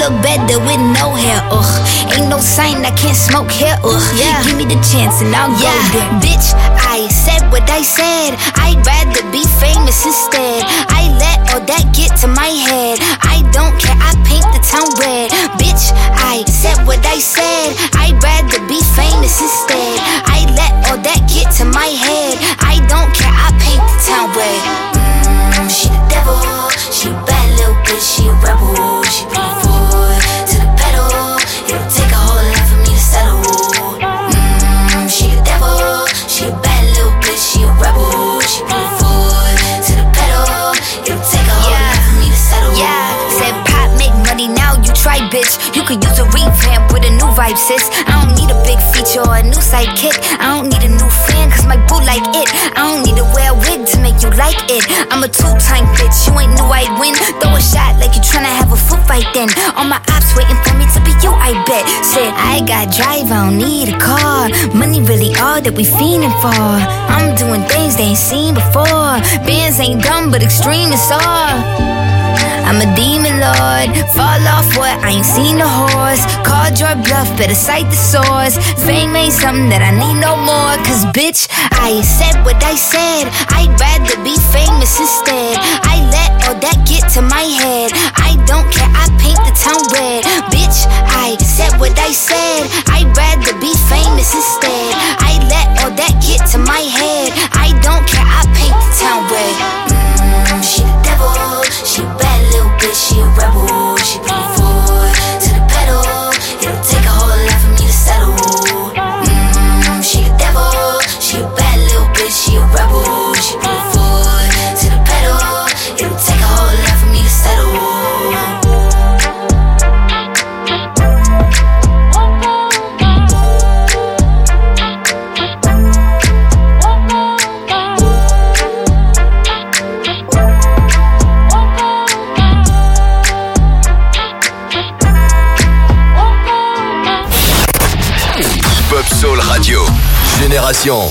look better with no hair, ain't no sign I can't smoke here, yeah. Give me the chance and I'll go there. Bitch, I said what I said. I'd rather be famous instead. I let all that get to my head. I don't care, I paint the town red. Bitch, I said what I said. I'd rather be famous instead. I let all that get to my head. I don't care, I paint the town red. She the devil, she a bad little bitch, she a rebel. She bring it forward to the pedal. It'll take a whole lot for me to settle. She the devil, she a bad little bitch, she a rebel. She bring it forward to the pedal. It'll take a whole lot for me to settle. Yeah, said pop make money, now you try, bitch. You could use a revamp with a new vibe, sis. I don't need a big feature or a new sidekick. I don't need a new fan, cause my boo like it. I don't need to wear a wig to make you like it. I'm a two-time bitch, you ain't knew I'd win. Throw a shot like you tryna have a foot fight then. All my ops waiting for me to be you, I bet. Said, I got drive, I don't need a car. Money really all that we fiending for. I'm doing things they ain't seen before. Bands ain't dumb, but extreme is all. I'm a demon lord, fall off what, I ain't seen the horse. Called your bluff, better cite the source. Fame ain't something that I need no more. Cause bitch, I said what I said. I'd rather be famous instead. I let all that get to my head. I don't care, I paint the town red. Bitch, I said what I said. I'd rather be famous instead. I let all that get to my head. I don't care, I paint the town red. She the devil, she a bad little bitch, she a rebel. She bring it forward to the pedal. It'll take a whole lot for me to settle. She the devil, she a bad little bitch, she a rebel. She bring it forward to the pedal. It'll take a whole lot for me to settle. Soul Radio, Génération.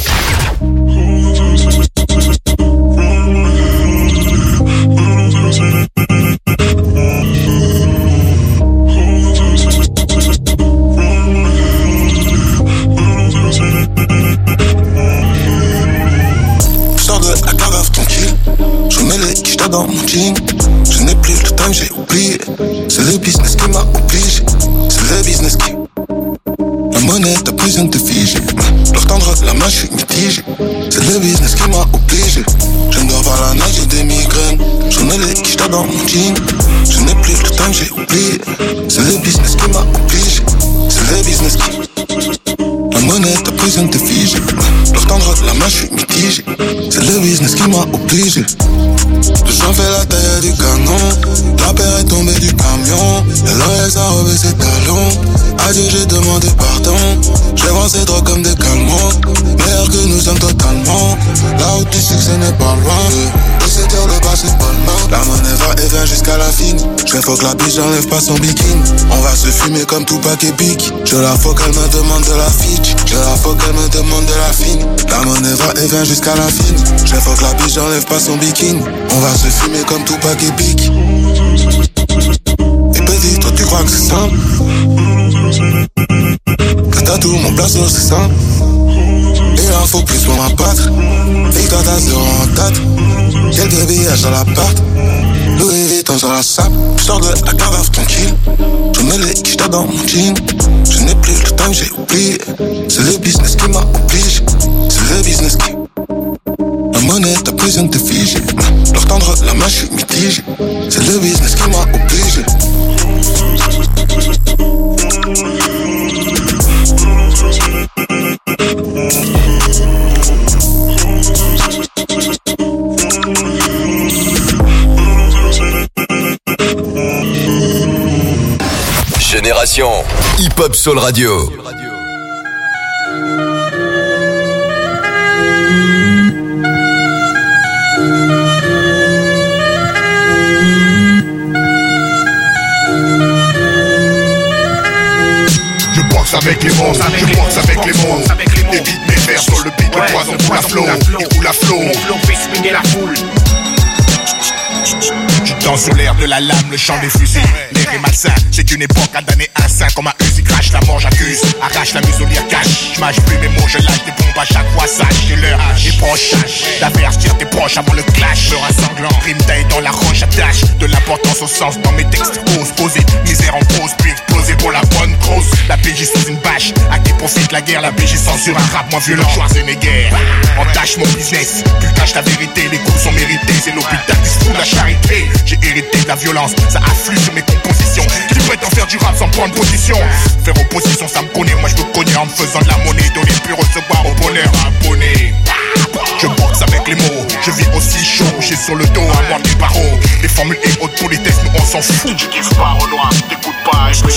Sors de la carafe tranquille, je mets les quichetas dans mon jean. Je n'ai plus le time, j'ai oublié. C'est le business qui m'a obligé. C'est le business qui... La monnaie, t'as besoin de te figer. Leur tendre la main, je suis mitigé. C'est le business qui m'a obligé. Je ne dors pas la night, j'ai des migraines. J'en ai les quichetas dans mon jean. Je n'ai plus le time, j'ai oublié. C'est le business qui m'a obligé. C'est le business qui... La monnaie, t'as besoin de te figer. Leur tendre la main, je suis mitigé. C'est le business qui m'a obligé. Le sang fait la taille du canon. La paire est tombée du camion. Et l'OS a enrobé ses talons. Adieu, j'ai demandé pardon. J'ai avancé trop comme des calmants. Meilleur que nous sommes totalement. La route du succès n'est pas loin. Et c'est dur de passer pas le mal. La monnaie va et vient jusqu'à la fin. Je faut que la biche j'enlève pas son bikini. On va se fumer comme Tupac et Big. Je la faut qu'elle me demande de la fiche. Je la faut qu'elle me demande de la fine. La monnaie va et vient jusqu'à la fin. Je faut que la biche j'enlève pas son bikini. On va se fumer comme Tupac et Big. Et petit, toi tu crois que c'est simple? Que t'as tout mon place, c'est simple. Et il en faut plus pour m'abattre. Et toi t'as zéro en tête. Quelques billets dans l'appart. Louis Vuitton sur la sape. J'sors de la carafe tranquille. Je mets les quichetas dans mon jean. Je n'ai plus le time, j'ai oublié. C'est le business qui m'a obligé. C'est le business qui... La monnaie, t'as besoin de te figer. Leur tendre la main, je suis mitigé. C'est le business qui m'a obligé. Génération Hip Hop Soul Radio. Avec les mots, je boxe avec les mots. Évite mes vers sur le beat, le poison pour la flow. Il roule la flow. Mon flow fait swinguer la foule. Tu Dans sous l'air de la lame, le chant des fusils. L'air est malsain, c'est une époque à damner un sein. Comme un Uzi crash, la mort j'accuse. Arrache la muselière cache. J'mâche plus mes mots, je lâche des bombes à chaque fois. Sache que l'heure est proche. D'avertir tes proches avant le clash. L'heure sanglant, rime taille dans la roche. Attache de l'importance au sens dans mes textes. Ose poser, misère en pause, puis exploser pour la bonne cause. La PJ sous une bâche, à qui profite la guerre. La PJ censure un rap moins violent. Schwarzenegger, entache mon business. Tu caches la vérité, les coups sont mérités. C'est l'hôpital qui se fout de la charité. J'ai hérité de la violence, ça afflue sur mes compositions. Qui prétend faire du rap sans prendre position. Faire opposition, ça me connaît, moi je me connais en me faisant de la monnaie. Donner puis recevoir au bonheur abonné. Je boxe avec les mots, je vis aussi chaud. J'ai sur le dos à moi des barreaux. Les formules et haute politesse, nous on s'en fout. Tu kiffes pas Renoir, t'écoutes pas, je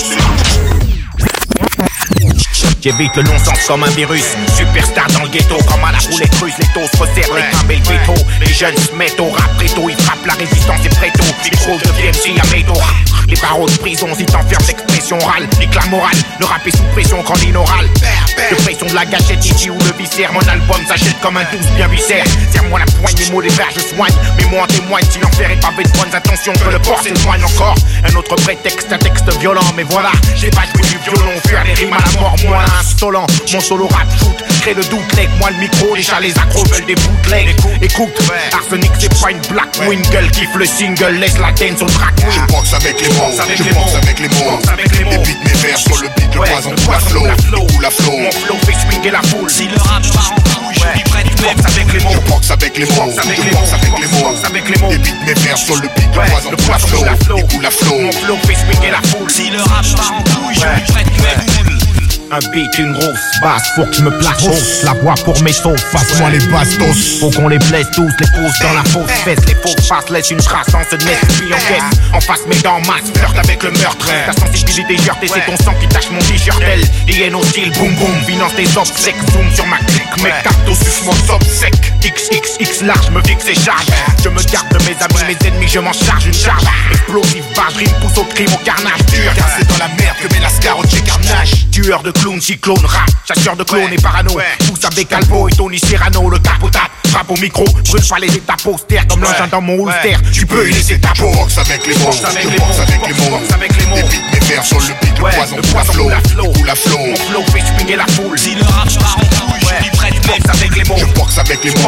J'évite le non-sens comme un virus. Superstar dans le ghetto, comme à la roulette russe. Les taux se resserrent, les crambes et le veto. Les jeunes se mettent au rap préto. Ils frappent la résistance et préto. Les pros deviennent si à métaux. Les barreaux de prison, si t'enfermes d'expression orale. Nique la morale, le rap est sous pression quand l'inaural. De pression de la gâchette ici ou le viscère. Mon album s'achète comme un 12 bien viscère. Serre-moi la poigne, les mots des vers je soigne. Mais moi en témoigne, si l'enfer est pavé de bonnes intentions, que le port s'éloigne encore. Un autre prétexte, un texte violent. Mais voilà, j'ai pas joué du violon. Faire les rimes à la mort, moi insolent. Mon solo rap shoot, crée le doute, leg. Moi le micro, déjà les accros veulent des bootlegs. Écoute, Arsenic c'est pas une black wingle. Kiffe le single, laisse la dance au track. Je boxe avec les mots, je boxe avec les mots. Les beats, mes vers sur le beat, le poison pour la flow. Pour la flow, mon flow fait swinguer la foule. Si le rap part en couille, je lui prête même avec les mots. Je boxe avec les mots, je boxe avec les mots. Les beats, mes vers sur le beat, le poison pour la flow. Pour la flow, mon flow fait swinguer la foule. Si le rap part en couille, je lui prête même. Un beat, une grosse basse, faut que tu me places hausse. La voix pour mes sauces, passe-moi les bastos. Faut qu'on les blesse tous, les poses dans la fausse fesse. Les fausses faces laissent une trace en ce net. Puis en caisse, en face mes dents masse, flirte avec le meurtre. Ta sensibilité heurtée, c'est ton sang qui tache mon t-shirt. Elle, hyène hostile, boum boum, finance tes obsèques. Zoom sur ma clique, mes cartos suce mon sec. XXX large, me fixe et charge. Je me garde de mes amis, mes ennemis, je m'en charge une charge. Explosive, barge, rime, pousse au crime, au carnage. Dur, car c'est dans la merde que met la scarot chez carnage. Tueur de clown, cyclone, rap, chasseur de clones et parano. Pousse avec Calvo et Tony Serrano, le capotap, frappe au micro, brûle pas les états posters comme l'engin dans mon holster. Tu peux y laisser ta peau. Je boxe avec les mots, je boxe avec les mots. Les beats, mes vers sur le beat, le poison pour la flow. Pour la flow, mon flow fait swinguer la foule. Si le rap part en couille, je lui prête même avec les mots. Je boxe avec les mots,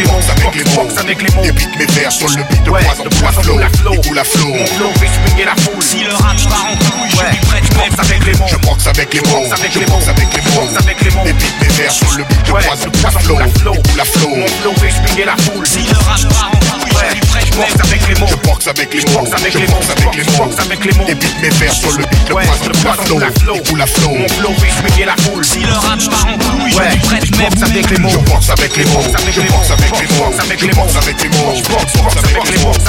avec les mots. Les beats, mes vers sur le beat, le poison pour la flow. Pour la flow, mon flow fait swinguer la foule. Si le rap part en couille, je lui prête même avec les mots. Je boxe avec les mots, avec les mots. Les beats, mes vers sur le beat, le poison pour la flow. Mon flow fait swinguer la foule. Si le rap part en couille, je lui prête même avec les mots. Je boxe avec les mots, avec les mots. Les beats, mes vers sur le beat, le poison pour la flow. Mon flow fait swinguer la foule. Si le rap part en couille, je lui prête même avec les mots. Je boxe avec les mots, avec les mots. Je boxe avec les mots, je boxe avec les mots.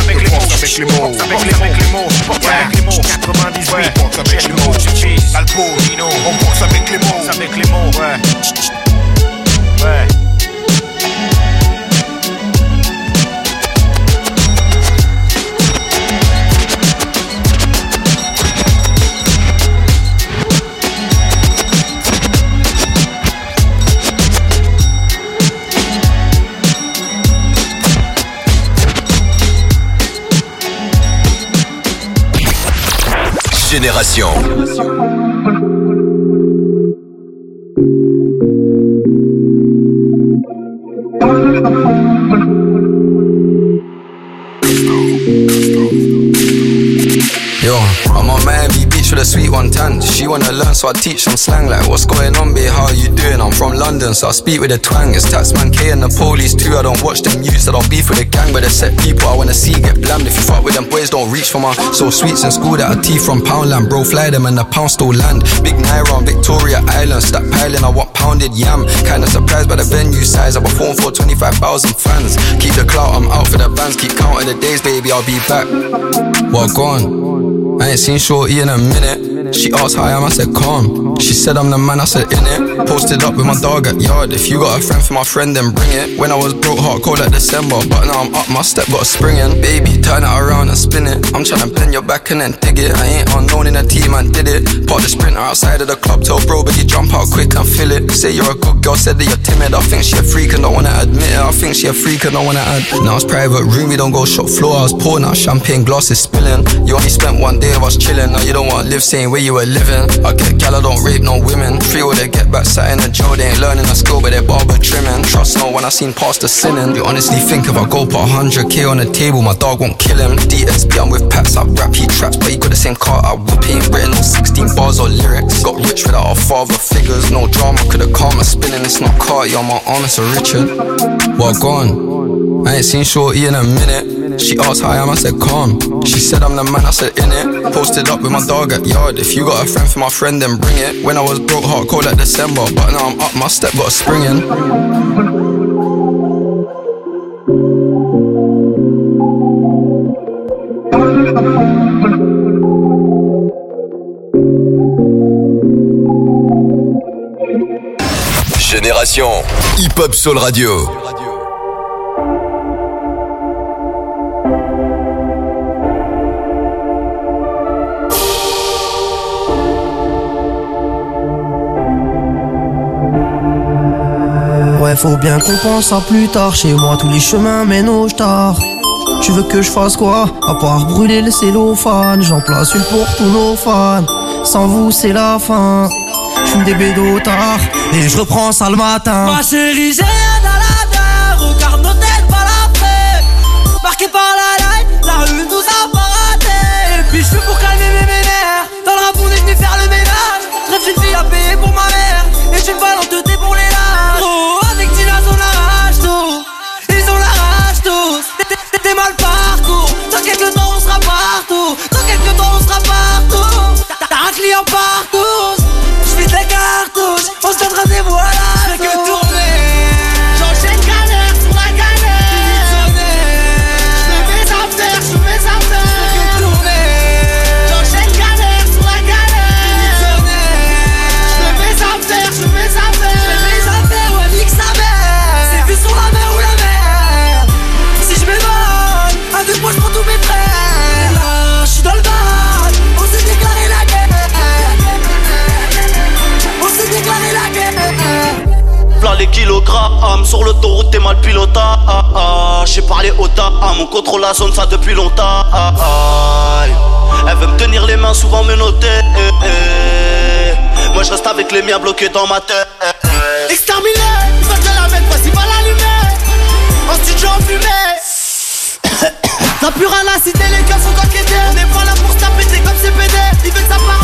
98, boxe avec les mots. Alpo, Dino, on boxe avec les mots. Avec les mots, ouais. Génération. Yo, I'm on Miami Beach with a sweet one tan. She wanna learn, so I teach some slang. Like, what's going on, babe? How you doing? I'm from London, so I speak with a twang. It's Taxman K and the police too. I don't watch them youths, I don't beef with the gang, but they set people I wanna see get blammed. If you fuck with them boys, don't reach for my so sweets in school that I teeth from Poundland. Bro, fly them and the pound still land. Big Naira on Victoria Island, stack piling, I want pounded yam. Kinda surprised by the venue size. I perform for 25,000 fans. Keep the clout, I'm out for the bands. Keep counting the days, baby, I'll be back. What, go on? I ain't seen Shorty in a minute. She asked how I am, I said calm. She said I'm the man, I said in it. Posted up with my dog at yard. If you got a friend for my friend, then bring it. When I was broke, hot cold like December, but now I'm up my step, got a spring in. Baby, turn it around and spin it. I'm tryna bend your back and then dig it. I ain't unknown in the team, man did it. Park the Sprinter outside of the club, tell bro, but you jump out quick and fill it. Say you're a good girl, said that you're timid. I think she a freak and don't wanna admit it. I think she a freak and don't wanna add. Now it's private room, we don't go shop floor. I was pouring out champagne glasses spilling. You only spent one day of us chilling. Now you don't wanna live saying where you were living. I get gal, I don't rape no women. Free will they get back sat in the jail. They ain't learning a skill, but they barber trimming. Trust no one I seen past the sinning. You honestly think if I go put 100k on the table, my dog won't kill him. DSB, I'm with Pats, I rap, he traps, but he got the same car I whoop. He ain't written no 16 bars or lyrics. Got rich without our father figures. No drama, could've calm my spinning. It's not Cartier on my arm, it's a Richard. Well gone, I ain't seen Shorty in a minute. She asked how I am, I said calm. She said I'm the man, I said in it. Posted up with my dog at yard. If you got a friend for my friend, then bring it. When I was broke, heart cold like December, but now I'm up my step, got a spring in. Génération Hip Hop Soul Radio. Ouais, faut bien qu'on pense à plus tard. Chez moi, tous les chemins mènent au star. Tu veux que je fasse quoi? À part brûler le cellophane. J'en place une pour tous nos fans. Sans vous, c'est la fin. J'fume des bédos tard et je reprends ça le matin. Ma chérie, j'ai rien à la terre. Regarde nos têtes pas l'après. Marqué par la light, la rue nous a pas raté. Et puis j'fume pour calmer mes nerfs. Dans le rap on est venu faire le ménage. Rêve une fille à payer pour ma mère. Et tu me balances de thé pour les lâches. Oh, avec Dinas on arrache tout. Ils ont la rage tous. T'es mal parcours. Dans quelques temps on sera partout. Dans quelques temps on sera partout. T'as un client partout. J'vide les cartouches, on se donne rendez-vous à la j'fais que tourner. J'enchaîne galère sur la galère. J'fais mes affaires, j'fais mes affaires. J'fais que tourner. J'enchaîne galère sur la galère. J'fais mes affaires, j'fais mes affaires. J'fais mes affaires, ouais nique sa mère. C'est vu sur la mer ou la mer. Si j'm'évade, avec moi j'prends tous mes frères. Là, j'suis dans le bad, on s'est déclaré la guerre. Déclarer la guerre. Plein les kilogrammes, sur l'autoroute t'es mal pilota. J'ai parlé au dame, on contrôle la zone ça depuis longtemps. Elle veut me tenir les mains, souvent me noter. Moi je reste avec les miens bloqués dans ma tête. Exterminé, il va te la mettre, vas-y va l'allumer. En studio en fumée. T'as plus rien à citer, les gars sont enquêtés. On est pas là pour se la péter comme CPD. Il veut que ça part